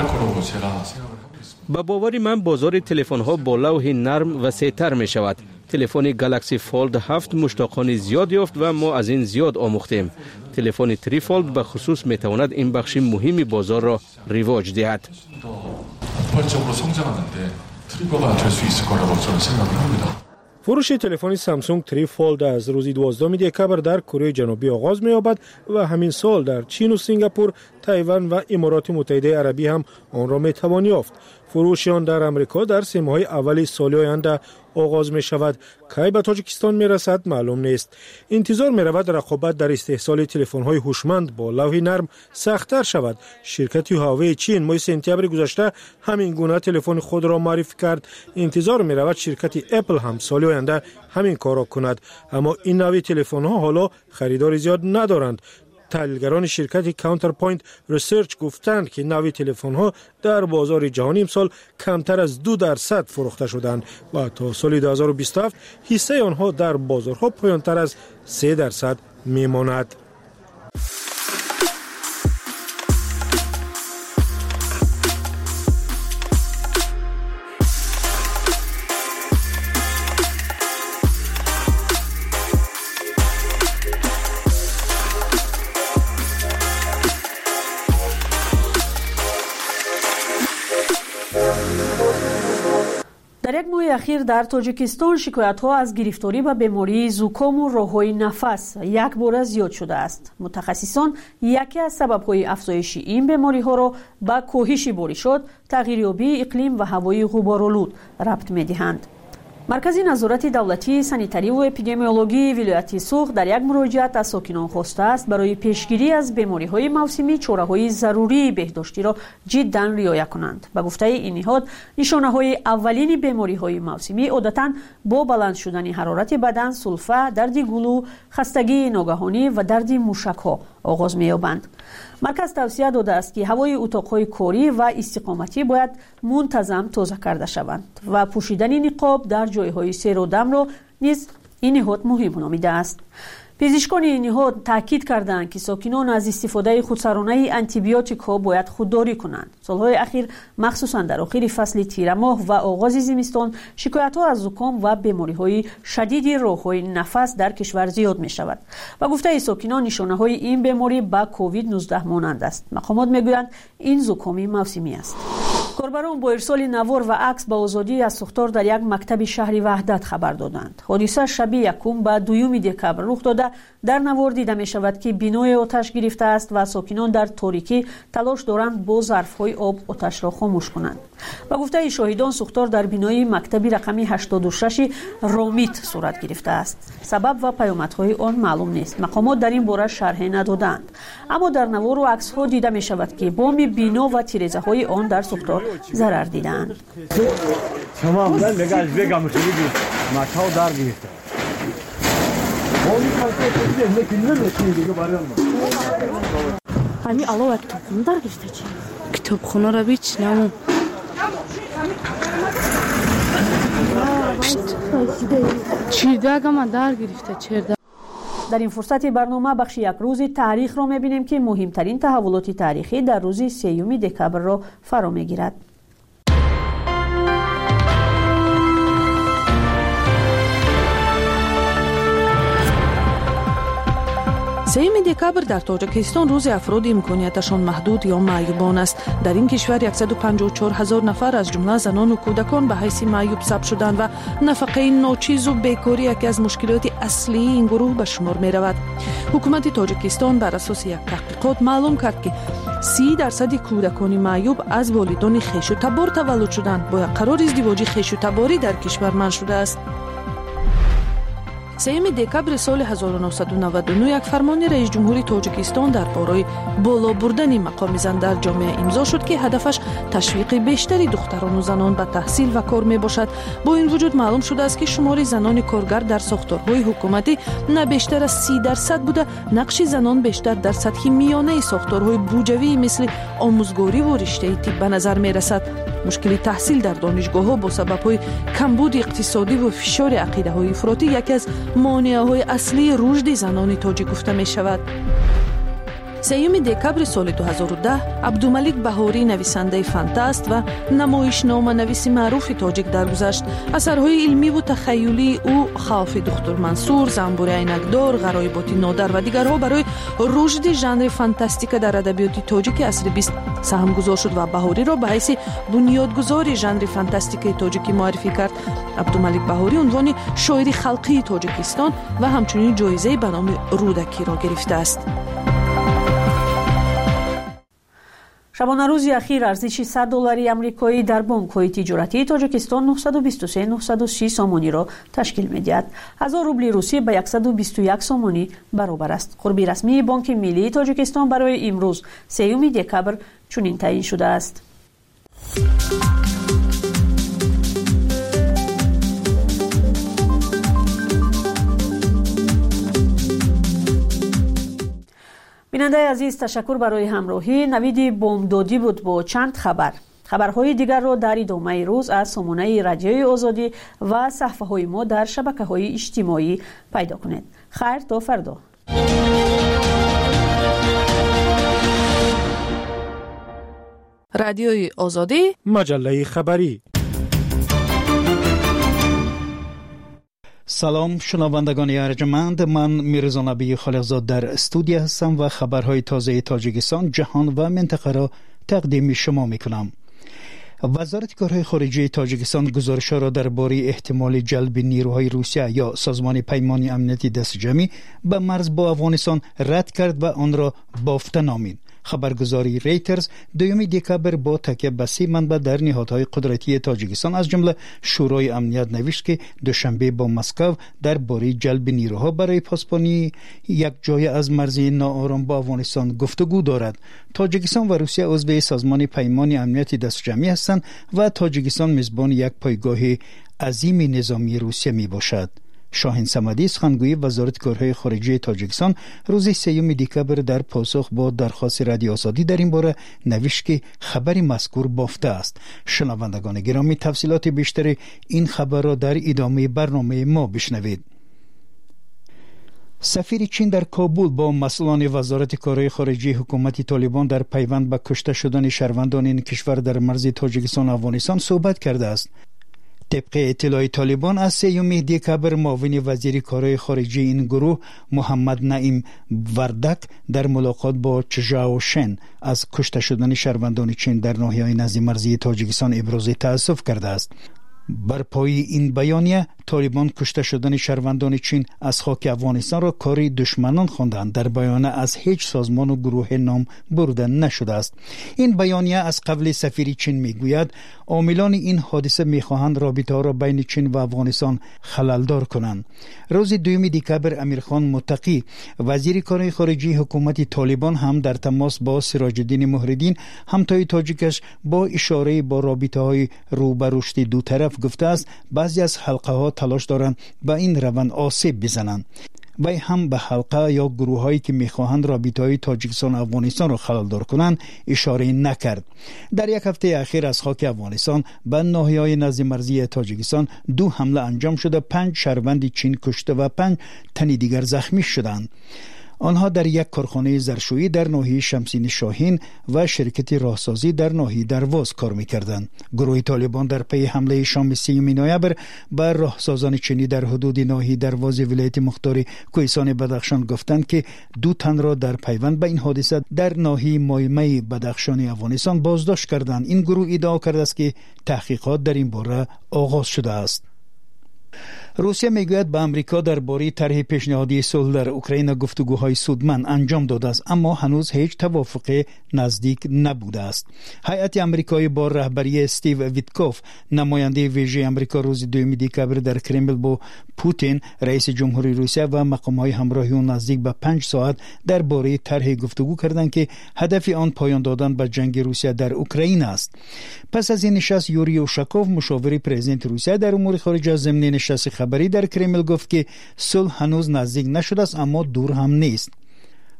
با باور من بازار تلفن‌ها با لوح نرم وسیع‌تر می‌شود. تلفن گالاکسی فولد هفت مشتاقان زیاد یافت و ما از این زیاد آموختیم. تلفن تری فولد به خصوص میتواند این بخش مهمی بازار را رواج دهد. فروش تلفن سامسونگ تری فولد از روز دوازدهم دکبر در کره جنوبی آغاز می‌یابد و همین سال در چین و سنگاپور، تایوان و امارات متحده عربی هم آن را می‌توان یافت. فروش آن در امریکا در سه ماه اول سال آینده آغاز می شود. کی به تاجیکستان می رسد معلوم نیست. انتظار می رود رقابت در استحصال تلفن های هوشمند با لوح نرم سخت‌تر شود. شرکت هواوی چین ماه سپتامبر گذشته همین گونه تلفن خود را معرفی کرد. انتظار می رود شرکت اپل هم سال آینده همین کار را کند، اما این نوع تلفن ها حالا خریدار زیاد ندارند. تحلیلگران شرکت کانترپوینت ریسرچ گفتند که نوع تلفن ها در بازار جهانی امسال کمتر از دو درصد فروخته شدند و تا سال دو هزار و بیست و هفت حصه آنها در بازارها پایین‌تر از سه درصد میماند. در یک ماه اخیر در تاجیکستان شکایت‌ها از گرفتاری به بیماری زوکام و راه‌های نفس یک بار زیاد شده است. متخصصان یکی از سبب‌های افزایش این بیماری‌ها را به کاهش بارشات، تغییریابی اقلیم و هوای غبارآلود ربط می‌دهند. مرکز نظارت دولتی سانیتاری و اپیدمیولوژی ولایت سوخ در یک مراجعت از ساکنان خواسته است برای پیشگیری از بیماری‌های موسمی چاره‌های ضروری بهداشتی را جداً رعایت کنند. به گفته این نهاد، نشانه‌های اولین بیماری‌های موسمی عادتاً با بلند شدن حرارت بدن، سلفه، درد گلو، خستگی ناگهانی و درد موشک‌ها آغاز می‌یابند. مرکز توصیه داده است که هوای اتاق‌های کاری و استقامتی باید منتظم تازه کرده شوند و پوشیدن نقاب در جای‌های سیر و دم را نیز این نهاد مهم نامیده است. پزشکان این نهاد تاکید کردند که ساکنان از استفاده خودسرانه آنتی بیوتیک ها باید خودداری کنند. سالهای اخیر مخصوصا در آخر فصل تیر ماه و آغاز زمستان شکایت ها از زکام و بیماری های شدید راه‌های نفس در کشور زیاد می شود. و گفته ساکنان نشانه های این بیماری با کووید نوزده مانند است. مقامات می گویند این زکامی موسمی است. کاربران با ارسال نوار و عکس به آزادی از سوختار در یک مکتب شهری وحدت خبر دادند. حادثه شب یکم به دوم دکبر رخ داده. در نوار دیده می شود که بینای آتش گرفته است و ساکنان در تاریکی تلاش دارند با ظرف‌های آب آتش را خاموش کنند. و گفته شاهدان سوختار در بینای مکتبی رقم هشتاد و شش رامیت صورت گرفته است. سبب و پیامدهای آن معلوم نیست. مقامات در این باره شرحی ندادند. اما در نوار و عکس‌ها دیده می شود که بام بینا و تیره‌های آن در سوختار ضرر دیدند. تمام لگاش بگم خیلی ماچاو دار گرفته. Hani alova kitabını da geçti. Kitapxona ra biç namu. چیرداگم دار گرفته چردا. در این فرصت برنامه بخش یک روزی تاریخ را می‌بینیم که مهمترین تحولات تاریخی در روز سوم دکبر را فرا می‌گیرد. سوم دکبر در تاجیکستان روز افراد امکانیتشان محدود یا معیوبان است. در این کشور صد و پنجاه و چهار هزار نفر از جمله زنان و کودکان به حیث معیوب ثبت شدند و نفقه ناچیز و بیکاری یکی از مشکلات اصلی این گروه به شمار می رود. حکومت تاجیکستان بر اساس یک تحقیقات معلوم کرد که سی درصد کودکان معیوب از والدان خویش و تبار تولد شدند. با یک قرار ازدواج خویش و تباری در کشور منع شده است. سوم دکبر سال هزار و نهصد و نود و نه یک فرمان رئیس جمهوری تاجیکستان درباره بالا بردن مقام زن در جامعه امضا شد که هدفش تشویق بیشتری دختران و زنان به تحصیل و کار می باشد. با این وجود معلوم شده است که شمار زنان کارگر در ساختارهای حکومتی نه بیشتر از سی درصد بوده. نقش زنان بیشتر در سطح میانه ساختارهای بودجویی مثل آموزگاری و رشته طب به نظر می رسد. مشکل تحصیل در دانشگاه‌ها با سبب‌های کمبود اقتصادی و فشار عقیده‌های افراطی یکی از مانع‌های اصلی رشد زنان تاجیک گفته می‌شود. سیوم دکبر سال دو هزار و ده عبدالملک بهاری نویسنده فانتاست و نمایشنامه نویس معروف تاجیک درگذشت. اثرهای علمی و تخیلی او خوف دختر منصور، زنبور عینکدار، غرایبات نادر و دیگرها برای رشد ژانر فانتاستیک در ادبیات تاجیک عصر بیست سهم گذار شد و بهاری را به حیث بنیادگذار ژانر فانتاستیک تاجیکی معرفی کرد. عبدالملک بهاری عنوان شاعر خلقی تاجیکستان و همچنین جایزه به نام رودکی را گرفته است. شبانه روزی اخیر ارزش صد دلاری آمریکایی در بانک‌های تجارتی تاجیکستان نهصد و بیست و سه هزار نهصد و سی سامانی را تشکیل می‌دهد. هزار روبل روسی به صد و بیست و یک سامانی برابر است. قربی رسمی بانک ملی تاجیکستان برای امروز سوم دکبر چنین تعیین شده است. بیننده عزیز، تشکر برای همراهی. نوید بامدادی بود با چند خبر. خبرهای دیگر را در ادامه روز از سامانه رادیوی آزادی و صفحه های ما در شبکه های اجتماعی پیدا کنید. خیر تا فردا. رادیوی آزادی، مجله خبری. سلام شنوندگان ارجمند، من میرزا نبی خالقزاد در استودیو هستم و خبرهای تازه تاجیکستان، جهان و منطقه را تقدیم شما میکنم. وزارت کارهای خارجه تاجیکستان گزارش‌ها را درباره احتمال جلب نیروهای روسیه یا سازمان پیمان امنیتی دست جمعی به مرز با افغانستان رد کرد و آن را بافته نامید. خبرگزاری ریترز دوم دکبر با تکیه به سه منبع در نهادهای قدرتی تاجیکستان از جمله شورای امنیت نوشت که دوشنبه با مسکو درباره جلب نیروها برای پاسبانی یک جای از مرز ناآرام با افغانستان گفتگو دارد. تاجیکستان و روسیه عضو سازمان پیمان امنیت دست جمعی هستند و تاجیکستان میزبان یک پایگاه عظیم نظامی روسیه می باشد. شاهین صمدی، سخنگوی وزارت کارهای خارجه تاجیکستان، روز سوم دکبر در پاسخ با درخواست رادیو آزادی در این باره نوشت که خبری مذکور بافته است. شنوندگان گرامی، تفصیلات بیشتر این خبر را در ادامه برنامه ما بشنوید. سفیر چین در کابل با مسئولان وزارت کارهای خارجه حکومت طالبان در پیوند به کشته شدن شهروندان این کشور در مرز تاجیکستان و افغانستان صحبت کرده است. طبق اطلاع طالبان از سوم دکبر معاون وزیر کارهای خارجه این گروه محمد نعیم وردک در ملاقات با چژاو شن از کشته شدن شهروندان چین در ناحیه‌های نزد مرزی تاجیکستان ابراز تأسف کرده است. بر پای این بیانیه طالبان کشته شدن شهروندان چین از خاک افغانستان را کاری دشمنان خواندند. در بیانیه از هیچ سازمان و گروه نام برده نشده است. این بیانیه از قبل سفیر چین میگوید عاملان این حادثه میخواهند رابطه ها را بین چین و افغانستان خللدار کنند. روز دوم دکبر امیرخان متقی وزیر کارهای خارجه حکومت طالبان هم در تماس با سراج الدین مهرالدین همتای تاجیکش با اشاره با رابطه های رو به رشد دو طرف گفته است بعضی از حلقه ها تلاش دارند با این روند آسیب بزنند. وی هم به حلقه یا گروه هایی که میخواهند رابطه های تاجیکستان و افغانستان را خللدار کنند اشاره نکرد. در یک هفته اخیر از خاک افغانستان به ناحیه‌های نزد مرزی تاجیکستان دو حمله انجام شده، پنج شهروند چین کشته و پنج تن دیگر زخمی شدند. آنها در یک کارخانه ظرفشویی در ناحیه شمسین شاهین و شرکت راهسازی در ناحیه درواز کار می‌کردند. گروه طالبان در پی حمله شام سوم نوامبر بر راهسازان چینی در حدود ناحیه درواز ولایت مختار کوهستان بدخشان گفتند که دو تن را در پیوند به این حادثه در ناحیه مایمه بدخشان افغانستان بازداشت کردند. این گروه ادعا کرده است که تحقیقات در این باره آغاز شده است. روسیه میگوید به امریکا درباره طرح پیشنهادی صلح در اوکراین گفتگوهای سودمند انجام داده است، اما هنوز هیچ توافق نزدیک نبوده است. هیئت آمریکایی با رهبری استیو ویتکوف نماینده ویژه آمریکا روز دوم دکبر در کرملین با پوتین رئیس جمهوری روسیه و مقام‌های همراهی او نزدیک به پنج ساعت درباره طرح گفتگو کردند که هدف آن پایان دادن به جنگ روسیه در اوکراین است. پس از این نشست یوری اوشاکوف مشاور پرزیدنت روسیه در امور خارجه ضمن نشست خبری در کرملین گفت که صلح هنوز نزدیک نشده است اما دور هم نیست.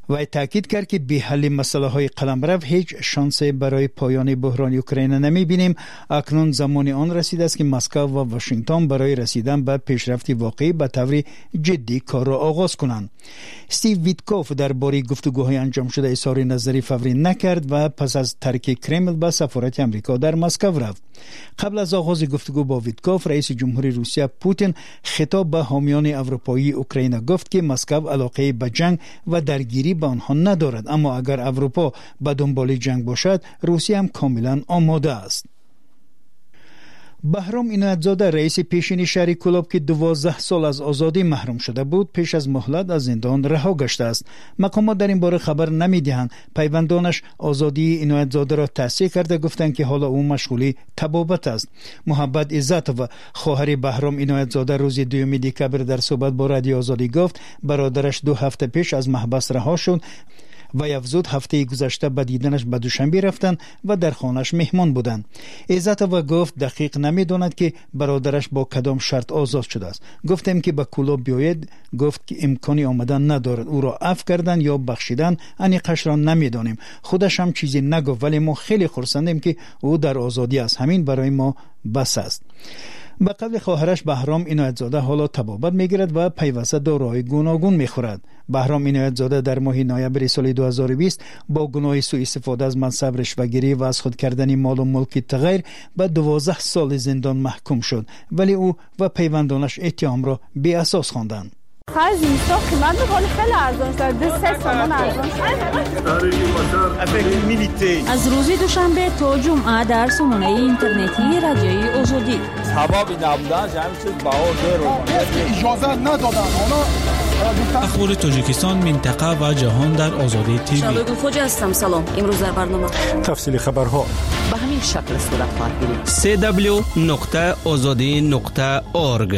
و تاکید کرد که به حل مسئله های قلمرو هیچ شانسی برای پایان بحران اوکراین نمی بینیم. اکنون زمان آن رسیده است که مسکو و واشنگتن برای رسیدن به پیشرفت واقعی به طور جدی کار را آغاز کنند. استیو ویتکوف درباره گفتگوهای انجام شده اظهار نظری فوری نکرد و پس از ترک کرمل به سفارت امریکا در مسکو رفت. قبل از آغاز گفتگو با ویتکوف، رئیس جمهوری روسیه پوتین خطاب به حامیان اروپایی اوکراین گفت که مسکو علاقه به جنگ و درگیری به آنها ندارد، اما اگر اروپا به دنبال جنگ باشد روسیه هم کاملا آماده است. بهرام عنایت‌زاده رئیس پیشین شهر کلاب که دوازده سال از آزادی محروم شده بود پیش از مهلت از زندان رها گشته است. مقامات در این باره خبر نمی‌دهند. پیوندانش آزادی عنایت‌زاده را تصحیح کرده گفتند که حالا او مشغول طبابت است. محبت عزت و خواهر بهرام عنایت‌زاده روز دوم دکبر در صحبت با رادیو آزادی گفت برادرش دو هفته پیش از محبس رها شد و افزود هفته گذشته به دیدنش به دوشنبه رفتند و در خانه‌اش مهمان بودند. عزت و گفت دقیق نمی‌داند که برادرش با کدام شرط آزاد شده است. گفتم که به کلاب بیاید، گفت که امکانی آمدن ندارد. او را عفو کردن یا بخشیدن انیقش را نمی‌دانیم. خودش هم چیزی نگفت، ولی ما خیلی خرسندیم که او در آزادی است. همین برای ما بس است. به قول خواهرش بهرام عنایت‌زاده حالا طبابت میگیرد و پیوسته داروهای گوناگون میخورد. بهرام عنایت‌زاده در ماه نوامبر سال دو هزار و بیست با گناه سوء استفاده از منصب رشوه‌گیری و از خود کردن مال و ملک تغیر به دوازده سال زندان محکوم شد، ولی او و پیوندانش اتهام را بی اساس خواندند. خرج اینستا قیمت می‌کنه خیلی ارزان شد. دو سه تومان ارزان شد. از روز دوشنبه تا جمعه در سامانه اینترنتی رادیوی آزادی. ثوابی نبودن همین چیز باور داره. اجازه ندادن. اونا اخبار تاجیکستان، منطقه و جهان در آزادی تیوی. شالوی خوجا هستم. سلام. امروز در برنامه تفصیل خبرها به همین شکل صورت خواهد گرفت. سی دبلیو نقطه آزادی نقطه اورگ.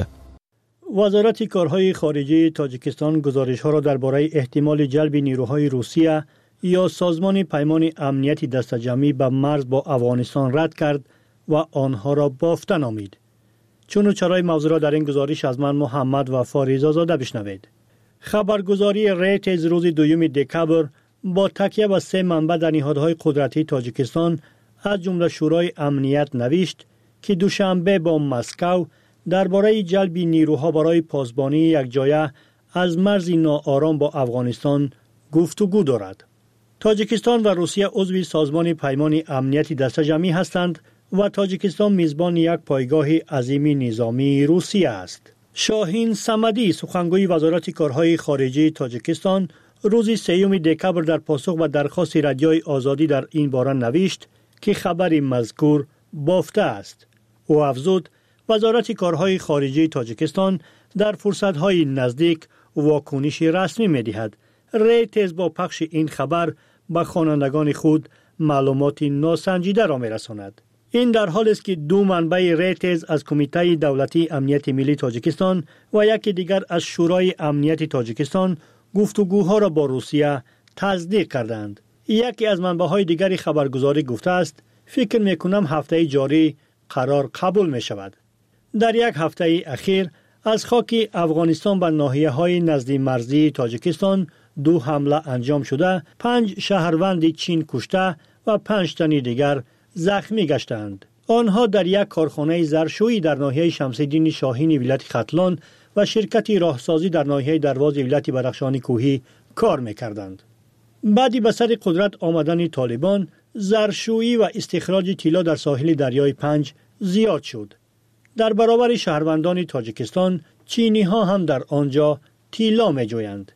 وزارت کارهای خارجه تاجیکستان گزارش‌ها را درباره احتمال جلب نیروهای روسیه یا سازمان پیمان امنیتی دسته‌جمعی به مرز با افغانستان رد کرد و آنها را بافته نامید. چون و چرای موضوع را در این گزارش از من محمد و فاریزا زاده بشنوید. خبرگزاری ریتز روز دوم دکبر با تکیه به سه منبع در نهادهای قدرتی تاجیکستان از جمله شورای امنیت نوشت که دوشنبه با مسکو درباره جلب نیروها برای پاسبانی یک جایه از مرز ناآرام با افغانستان گفتگو دارد. تاجیکستان و روسیه عضو سازمان پیمان امنیتی دسته‌جمعی هستند و تاجیکستان میزبان یک پایگاه عظیم نظامی روسیه است. شاهین صمدی سخنگوی وزارت کارهای خارجه تاجیکستان روز سوم دکبر در پاسخ به درخواست رادیوی آزادی در این باره نوشت که خبر مذکور بافته است. او افزود وزارت کارهای خارجه تاجیکستان در فرصت‌های نزدیک واکنش رسمی می‌دهد. ریتز با پخش این خبر به خوانندگان خود معلومات ناسنجیده را می‌رساند. این در حالی است که دو منبع ریتز از کمیته دولتی امنیت ملی تاجیکستان و یکی دیگر از شورای امنیت تاجیکستان گفتگوها را با روسیه تصدیق کردند. یکی از منبع‌های دیگری خبرگزاری گفته است فکر می‌کنم هفته جاری قرار قبول می‌شود. در یک هفته اخیر از خاک افغانستان به ناحیه‌های نزدیک مرزی تاجیکستان دو حمله انجام شده، پنج شهروند چین کشته و پنج تن دیگر زخمی گشتند. آنها در یک کارخانه ظرفشویی در ناحیه شمس‌الدین شاهین ولایت ختلان و شرکت راهسازی در ناحیه درواز ولایت بدخشان کوهی کار می‌کردند. بعدی به سر قدرت آمدن طالبان، ظرفشویی و استخراج طلا در ساحل دریای پنج زیاد شد. در برابر شهروندان تاجیکستان، چینی ها هم در آنجا طلا می جویند.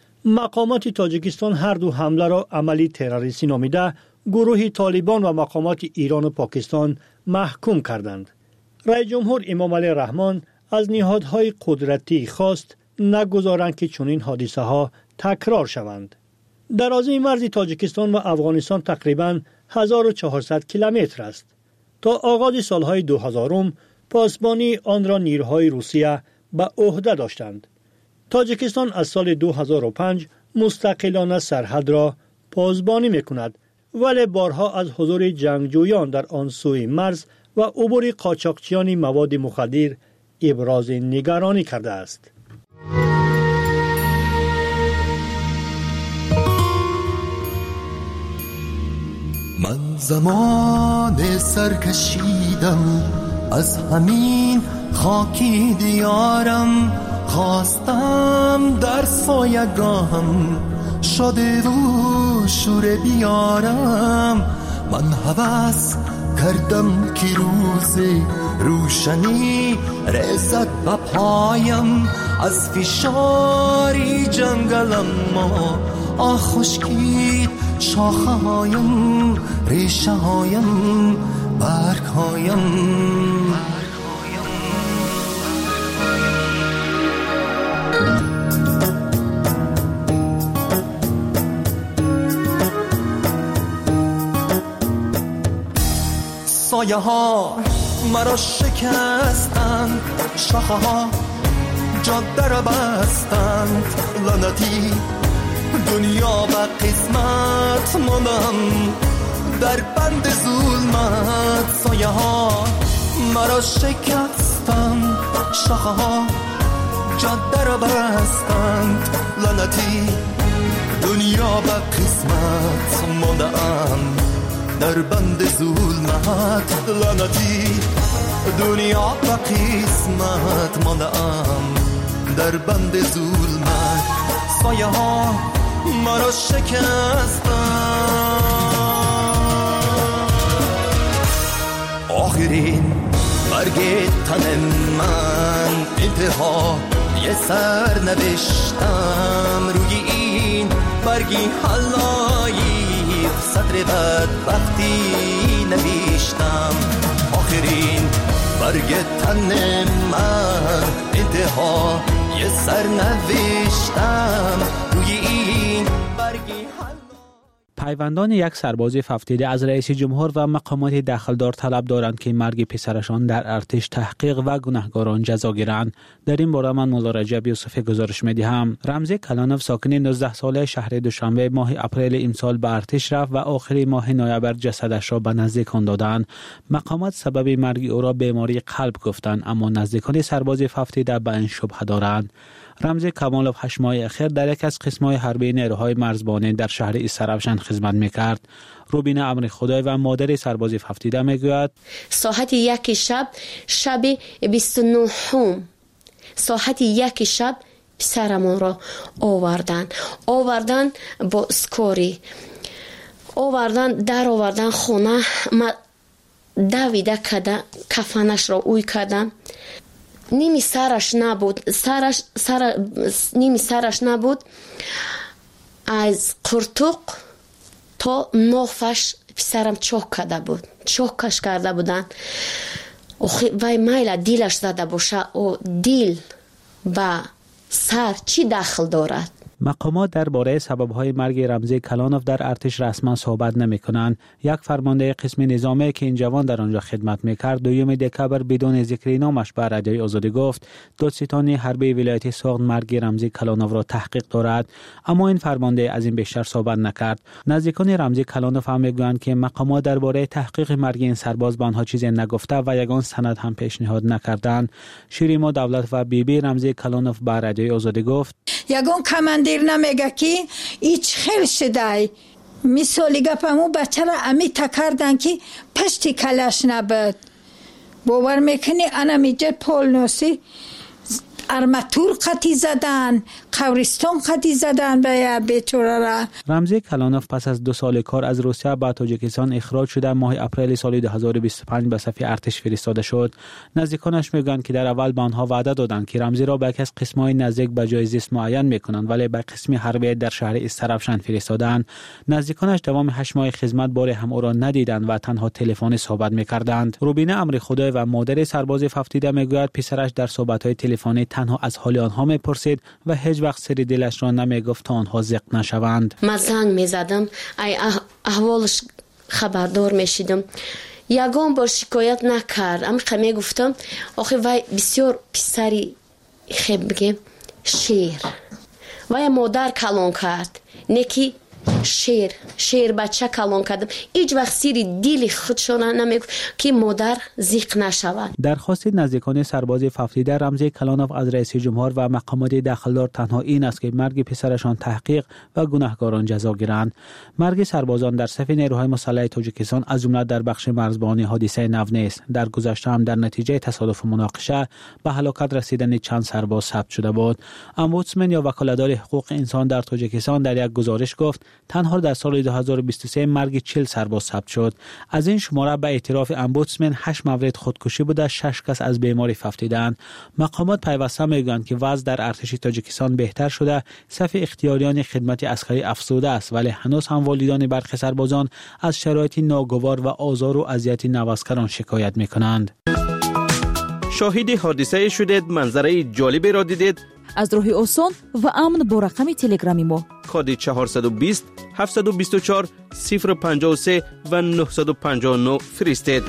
مقامات تاجیکستان هر دو حمله را عملی تروریستی نامیده گروه طالبان و مقامات ایران و پاکستان محکوم کردند. رئیس جمهور امام علی رحمان از نهادهای قدرتی خواست نگذارند که چنین حادثه ها تکرار شوند. درازی مرز تاجیکستان و افغانستان تقریباً هزار و چهارصد کیلومتر است. تا آغاز سالهای دو هزارم پاسبانی آن را نیروهای روسیه به عهده داشتند. تاجیکستان از سال دو هزار و پنج مستقلانه سرحد را پاسبانی می‌کند، ولی بارها از حضور جنگجویان در آن سوی مرز و عبور قاچاقچیان مواد مخدر ابراز نگرانی کرده است. من زمان سر کشیدم از همین خاکی دیارم، خواستم در سایگاهم شده و شور بیارم. من هوس کردم که روز روشنی رسد به پایم، از فشاری جنگلم ما آه خشکید شاخه هایم، ریشه هایم، برگ هایم. سایه ها مرا شکستند، شاخه ها جاده را بستند، لعنتی دنیا و قسمت ماندم در بند ظلمت. سایه ها مرا شکستند، شاخه ها جاده را بستند، لعنتی دنیا و قسمت ماندم در بند ظلمت. لعنتی دنیا و قسمت ماندم در بند ظلمت. سایه ها مرا شکستند. آخرین برگ تن من انتها یه سر نوشتم، روی این برگی حلایی سطر بدبختی نوشتم. آخرین برگ تن من انتها یه سر نوشتم، روی این برگی پیوندان یک سرباز ففتیده از رئیس جمهور و مقامات دخلدار طلب دارند که مرگ پسرشان در ارتش تحقیق و گناهکاران جزا گیرند. در این باره من مولا رجب یوسف گزارش می‌دهم. رمزی کلانوف ساکن نوزده ساله شهر دوشنبه ماه اپریل امسال به ارتش رفت و آخر ماه نوامبر جسدش را به نزدیکان دادند. مقامات سبب مرگ او را بیماری قلب گفتند، اما نزدیکان سرباز ففتیده به این شبهه دارند. رمزی کمالوف هشت ماه اخیر در یک از قسم‌های حربی نیروهای مرزبانی در شهر استرابشن خدمت می‌کرد. روبین امر خدای و مادر سرباز ففتیده میگوید ساعت یک شب شب بیست و نهم ساعت یک شب پسرمون را آوردن آوردن با اسکوری آوردن در آوردن خونه. ما دویده کردن، کفنش را اوی کردن. نیمی سرش نبود، سرش سر نیمی سرش نبود، از قرتوق تا نافش پسرم چاک کرده بود، چاکش کرده بودن. وای میل دیلش زده باشه، او دیل و سر چی دخل دارد؟ مقامات درباره سبب‌های مرگ رمزی کلانوف در ارتش رسما صحبت نمی‌کنند. یک فرمانده قسم نظامی که این جوان در آنجا خدمت می‌کرد دوم دکبر بدون ذکر نامش به رادیوی آزادی گفت دادستان حربی ولایت سوغد مرگ رمزی کلانوف را تحقیق دارد، اما این فرمانده از این بیشتر صحبت نکرد. نزدیکان رمزی کلانوف هم می‌گویند که مقامات درباره تحقیق مرگ این سرباز به آنها چیزی نگفته و یگان سند هم پیشنهاد نکردند. شیریما دولت و بی بی رمزی کلانوف به رادیوی آزادی گفت یگان کماندیر نمیگه که ایچ خیل شده مثالی گپمو بچه را امی تکردن که پشتی کلش نبود. باور میکنی انا میجه پول نوسی ارماتور قطی زدن، قبرستان قطی زدن به بیچاره را. رمزی کلانوف پس از دو سال کار از روسیه به تاجیکستان اخراج شده ماه اپریل سال دو هزار و بیست و پنج به صف ارتش فرستاده شد. نزدیکانش میگویند که در اول به آنها وعده دادند که رمزی را به یک از قسم‌های نزدیک به جای زیست معین میکنند، ولی به قسمی حربی در شهر استرابشن فرستادند. نزدیکانش دوام هشت ماه خدمت بار هم او را ندیدند و تنها تلفنی صحبت میکردند. روبینه امر خدای و مادر سرباز ففتیده میگوید پسرش در صحبت‌های تلفنی تنها از حال آنها میپرسید و هیچ وقت سر دلش را نمیگفت تا آنها زق نشوند. من زنگ میزدم، ای احوالش خبردار میشیدم. یگان بار شکایت نکرد، اما خمی گفتم آخه وای بسیار پسری خیلی بگیم شیر وای مادر کلان کرد، نکی شیر شیر بچه کلان کردم. هیچ وقت سیر دل خودشان نمیگو که مادر زیق نشود. درخواست نزدیکان سرباز ففتیده رمزی کلانوف از رئیس جمهور و مقامات دخلدار تنها این است که مرگ پسرشان تحقیق و گناهکاران جزا گیرند. مرگ سربازان در صف نیروهای مسلح تاجیکستان از جمله در بخش مرزبانی حادثه نو نیست. در گذشته هم در نتیجه تصادف مناقشه به هلاکت رسیدن چند سرباز ثبت شده بود. امبودسمن یا وکالتدار حقوق انسان در تاجیکستان در یک گزارش گفت تنها در سال دو هزار و بیست و سه مرگ چهل سرباز ثبت شد. از این شماره به اعتراف امبودسمن هشت مورد خودکشی بوده، شش کس از بیماری ففتیدند. مقامات پیوسته میگویند که وضع در ارتش تاجیکستان بهتر شده، صف اختیاریان خدمت عسکری افزوده است، ولی هنوز هم والدان برخی سربازان از شرایط ناگوار و آزار و اذیت نوسکران شکایت میکنند. شاهد حادثه شدید، منظره جالبی را دیدید؟ از راه آسان و امن با رقم تلگرامی ما کد چهارصد و بیست هفتصد و بیست و چهار صفر پنجاه و سه و نهصد و پنجاه و نه فرستید.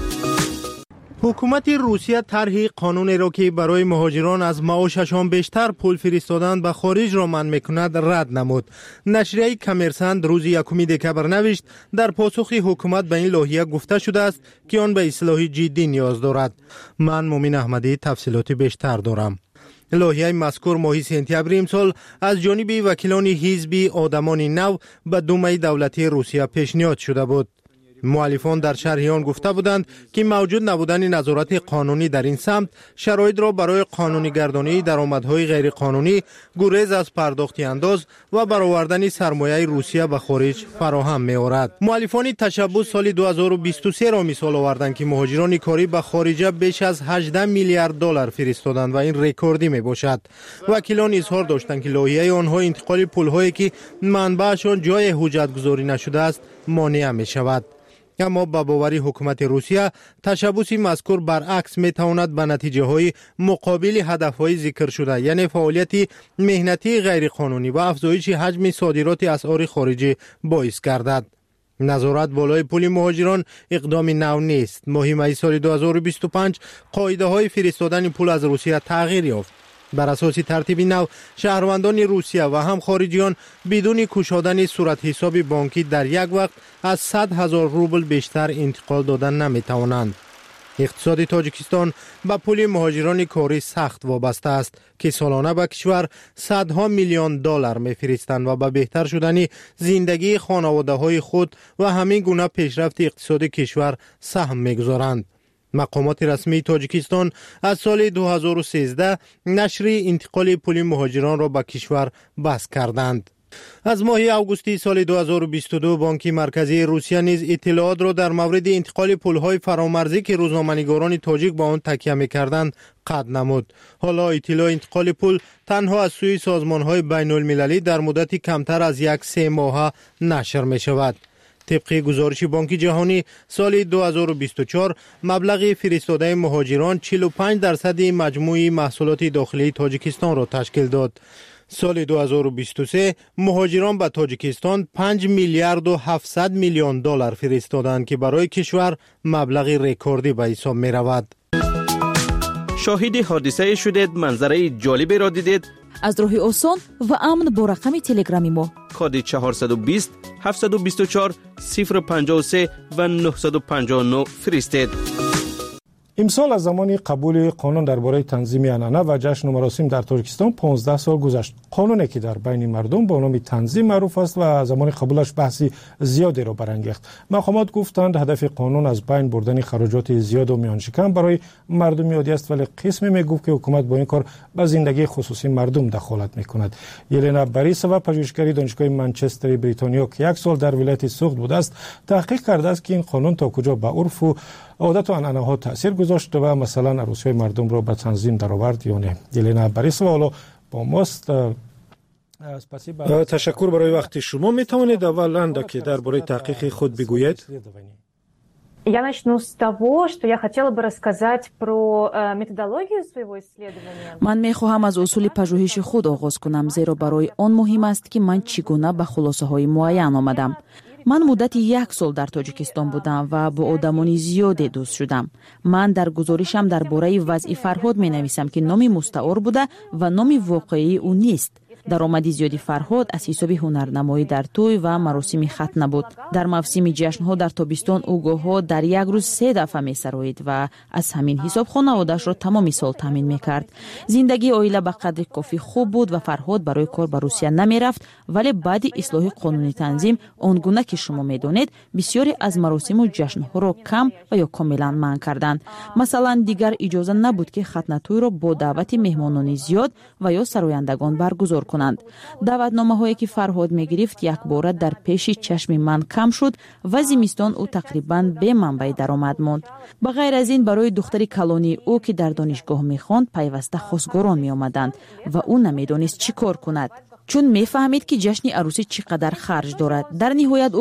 حکومت روسیه طرح قانونی را که برای مهاجران از معاششان بیشتر پول فرستادن به خارج را منع میکند رد نمود. نشریه کمرسند روز یکم دکبر نوشت در پاسخ حکومت به این لایحه گفته شده است که آن به اصلاح جدی نیاز دارد. من مومن احمدی تفصیلات بیشتر دارم. لایحه مذکور ماه سپتامبر امسال از جانب وکیلان حزب آدمان نو به دومه دولتی روسیه پیشنهاد شده بود. مؤلفان در شرح آن گفته بودند که موجود نبودن نظارت قانونی در این سمت شرایط را برای قانونی گردانی درآمدهای غیر قانونی، گریز از پرداخت انداز و برآوردن سرمایه روسیه به خارج فراهم می‌آورد. مؤلفان تشبث سال دو هزار و بیست و سه را مثال آوردند که مهاجران کاری به خارج بیش از هجده میلیارد دلار فرستادند و این رکوردی میباشد. وکیلان اظهار داشتند که لایحه آنها انتقال پول‌هایی که منبعشان جای حجت گذاری نشده است مانع می‌شود. اما با باوری حکومت روسیه تشبث مذکور برعکس میتواند به نتیجه های مقابل هدف های ذکر شده، یعنی فعالیت مهنتی غیر قانونی و افزایش حجم صادرات اسعار خارجی باعث گردد. نظارت بالای پول مهاجران اقدام نو نیست. ماه می سال دو هزار و بیست و پنج قاعده های فرستادن پول از روسیه تغییر یافت. بر اساس ترتیب نو شهروندان روسیه و هم خارجیان بدون گشادن صورت حساب بانکی در یک وقت از صد هزار روبل بیشتر انتقال دادن نمی توانند. اقتصاد تاجیکستان به پول مهاجران کاری سخت وابسته است که سالانه به کشور صدها میلیون دلار میفرستند و به بهتر شدن زندگی خانواده های خود و همین گونه پیشرفت اقتصاد کشور سهم میگذارند. مقامات رسمی تاجیکستان از سال دو هزار و سیزده نشر انتقال پول مهاجران را به کشور بس کردند. از ماه اوگوستی سال دو هزار و بیست و دو بانک مرکزی روسیه نیز اطلاعات را در مورد انتقال پولهای فرامرزی که روزنامه‌نگاران تاجیک با آن تکیه می‌کردند قطع نمود. حالا اطلاع انتقال پول تنها از سوی سازمان‌های بین‌المللی در مدت کمتر از یک سه ماه نشر می‌شود. طبق گزارش بانک جهانی سال دو هزار و بیست و چهار مبلغ فرستاده مهاجران چهل و پنج درصد مجموع محصولات داخلی تاجیکستان را تشکیل داد. سال دو هزار و بیست و سه مهاجران به تاجیکستان پنج میلیارد و هفتصد میلیون دلار فرستادند که برای کشور مبلغ رکوردی به حساب می رود. شاهد حادثه شدید، منظره جالبی را دیدید؟ از راه آسان و امن با رقم تلگرامی ما کد چهارصد و بیست هفتصد و بیست و چهار صفر پنجاه و سه و نهصد و پنجاه و نه فرستید. امسال از زمان قبول قانون درباره تنظیم عنعنه و جشن و مراسم در ترکستان پانزده سال گذشت. قانونی که در بین مردم با نام تنظیم معروف است و زمان قبولش بحثی زیادی را برانگیخت. مقامات گفتند هدف قانون از بین بردن خراجات زیاد و میان شکم برای مردم عادی است، ولی قسمی میگفت که حکومت با این کار به زندگی خصوصی مردم دخالت میکند. یلنا باریسووا پژوهشگر دانشگاه منچستر بریتانیا که یک سال در ولایت سوخت بوده است تحقیق کرده است که این قانون تا کجا به عرف و عادت و عنعنه ها تاثیر گذاشت و مثلا عروسی مردم را به تنظیم درآورد یا نه. یلنا باریسووا حالا با ماست. تشکر برای وقت شما. می توانید اولا که درباره تحقیق خود بگویید؟ Я начну с того, что я хотела бы рассказать про методологию своего исследования. من می‌خواهم از اصول پژوهش خود آغاز کنم، زیرا برای آن مهم است که من چگونه به خلاصه‌های معین آمدم. من مدت یک سال در تاجیکستان بودم و با آدمان زیادی دوست شدم. من در گزارشم درباره وضع فرهاد می‌نویسم که نام مستعار بوده و نام واقعی او نیست. даромади зиёди Фарҳод аз ҳисоби ҳунарнамоӣ дар тӯй ва маросими хатна буд. дар мавсими ҷашнҳо дар тобистон ӯ гоҳҳо дар як рӯз се дафъа месароид ва аз ҳамин ҳисоб хонаводаашро тамоми сол таъмин мекард. зиндагии оила ба қадри кофӣ хуб буд ва Фарҳод барои кор ба Русия намерафт, вале баъди ислоҳи қонуни танзим он гуна ки шумо медонед, бисёре аз маросиму ҷашнҳоро кам ва ё комилан манъ карданд. Масалан, дигар иҷоза набуд ки хатнатӯйро бо даъвати меҳмонони зиёд ва ё сарояндагон баргузор кунанд. даъватномаҳое ки Фарҳод мегирифт якбора дар пеши чашми ман кам шуд ва зимистон ӯ тақрибан бе манбаи даромад монд. ба ғайр аз ин барои духтари калонии ӯ ки дар донишгоҳ мехонд пайваста хосгорон меомаданд ва ӯ намедонист чӣ кор кунад, чун мефаҳмид ки ҷашни арӯсӣ чӣ қадар харҷ дорад. дар ниҳоят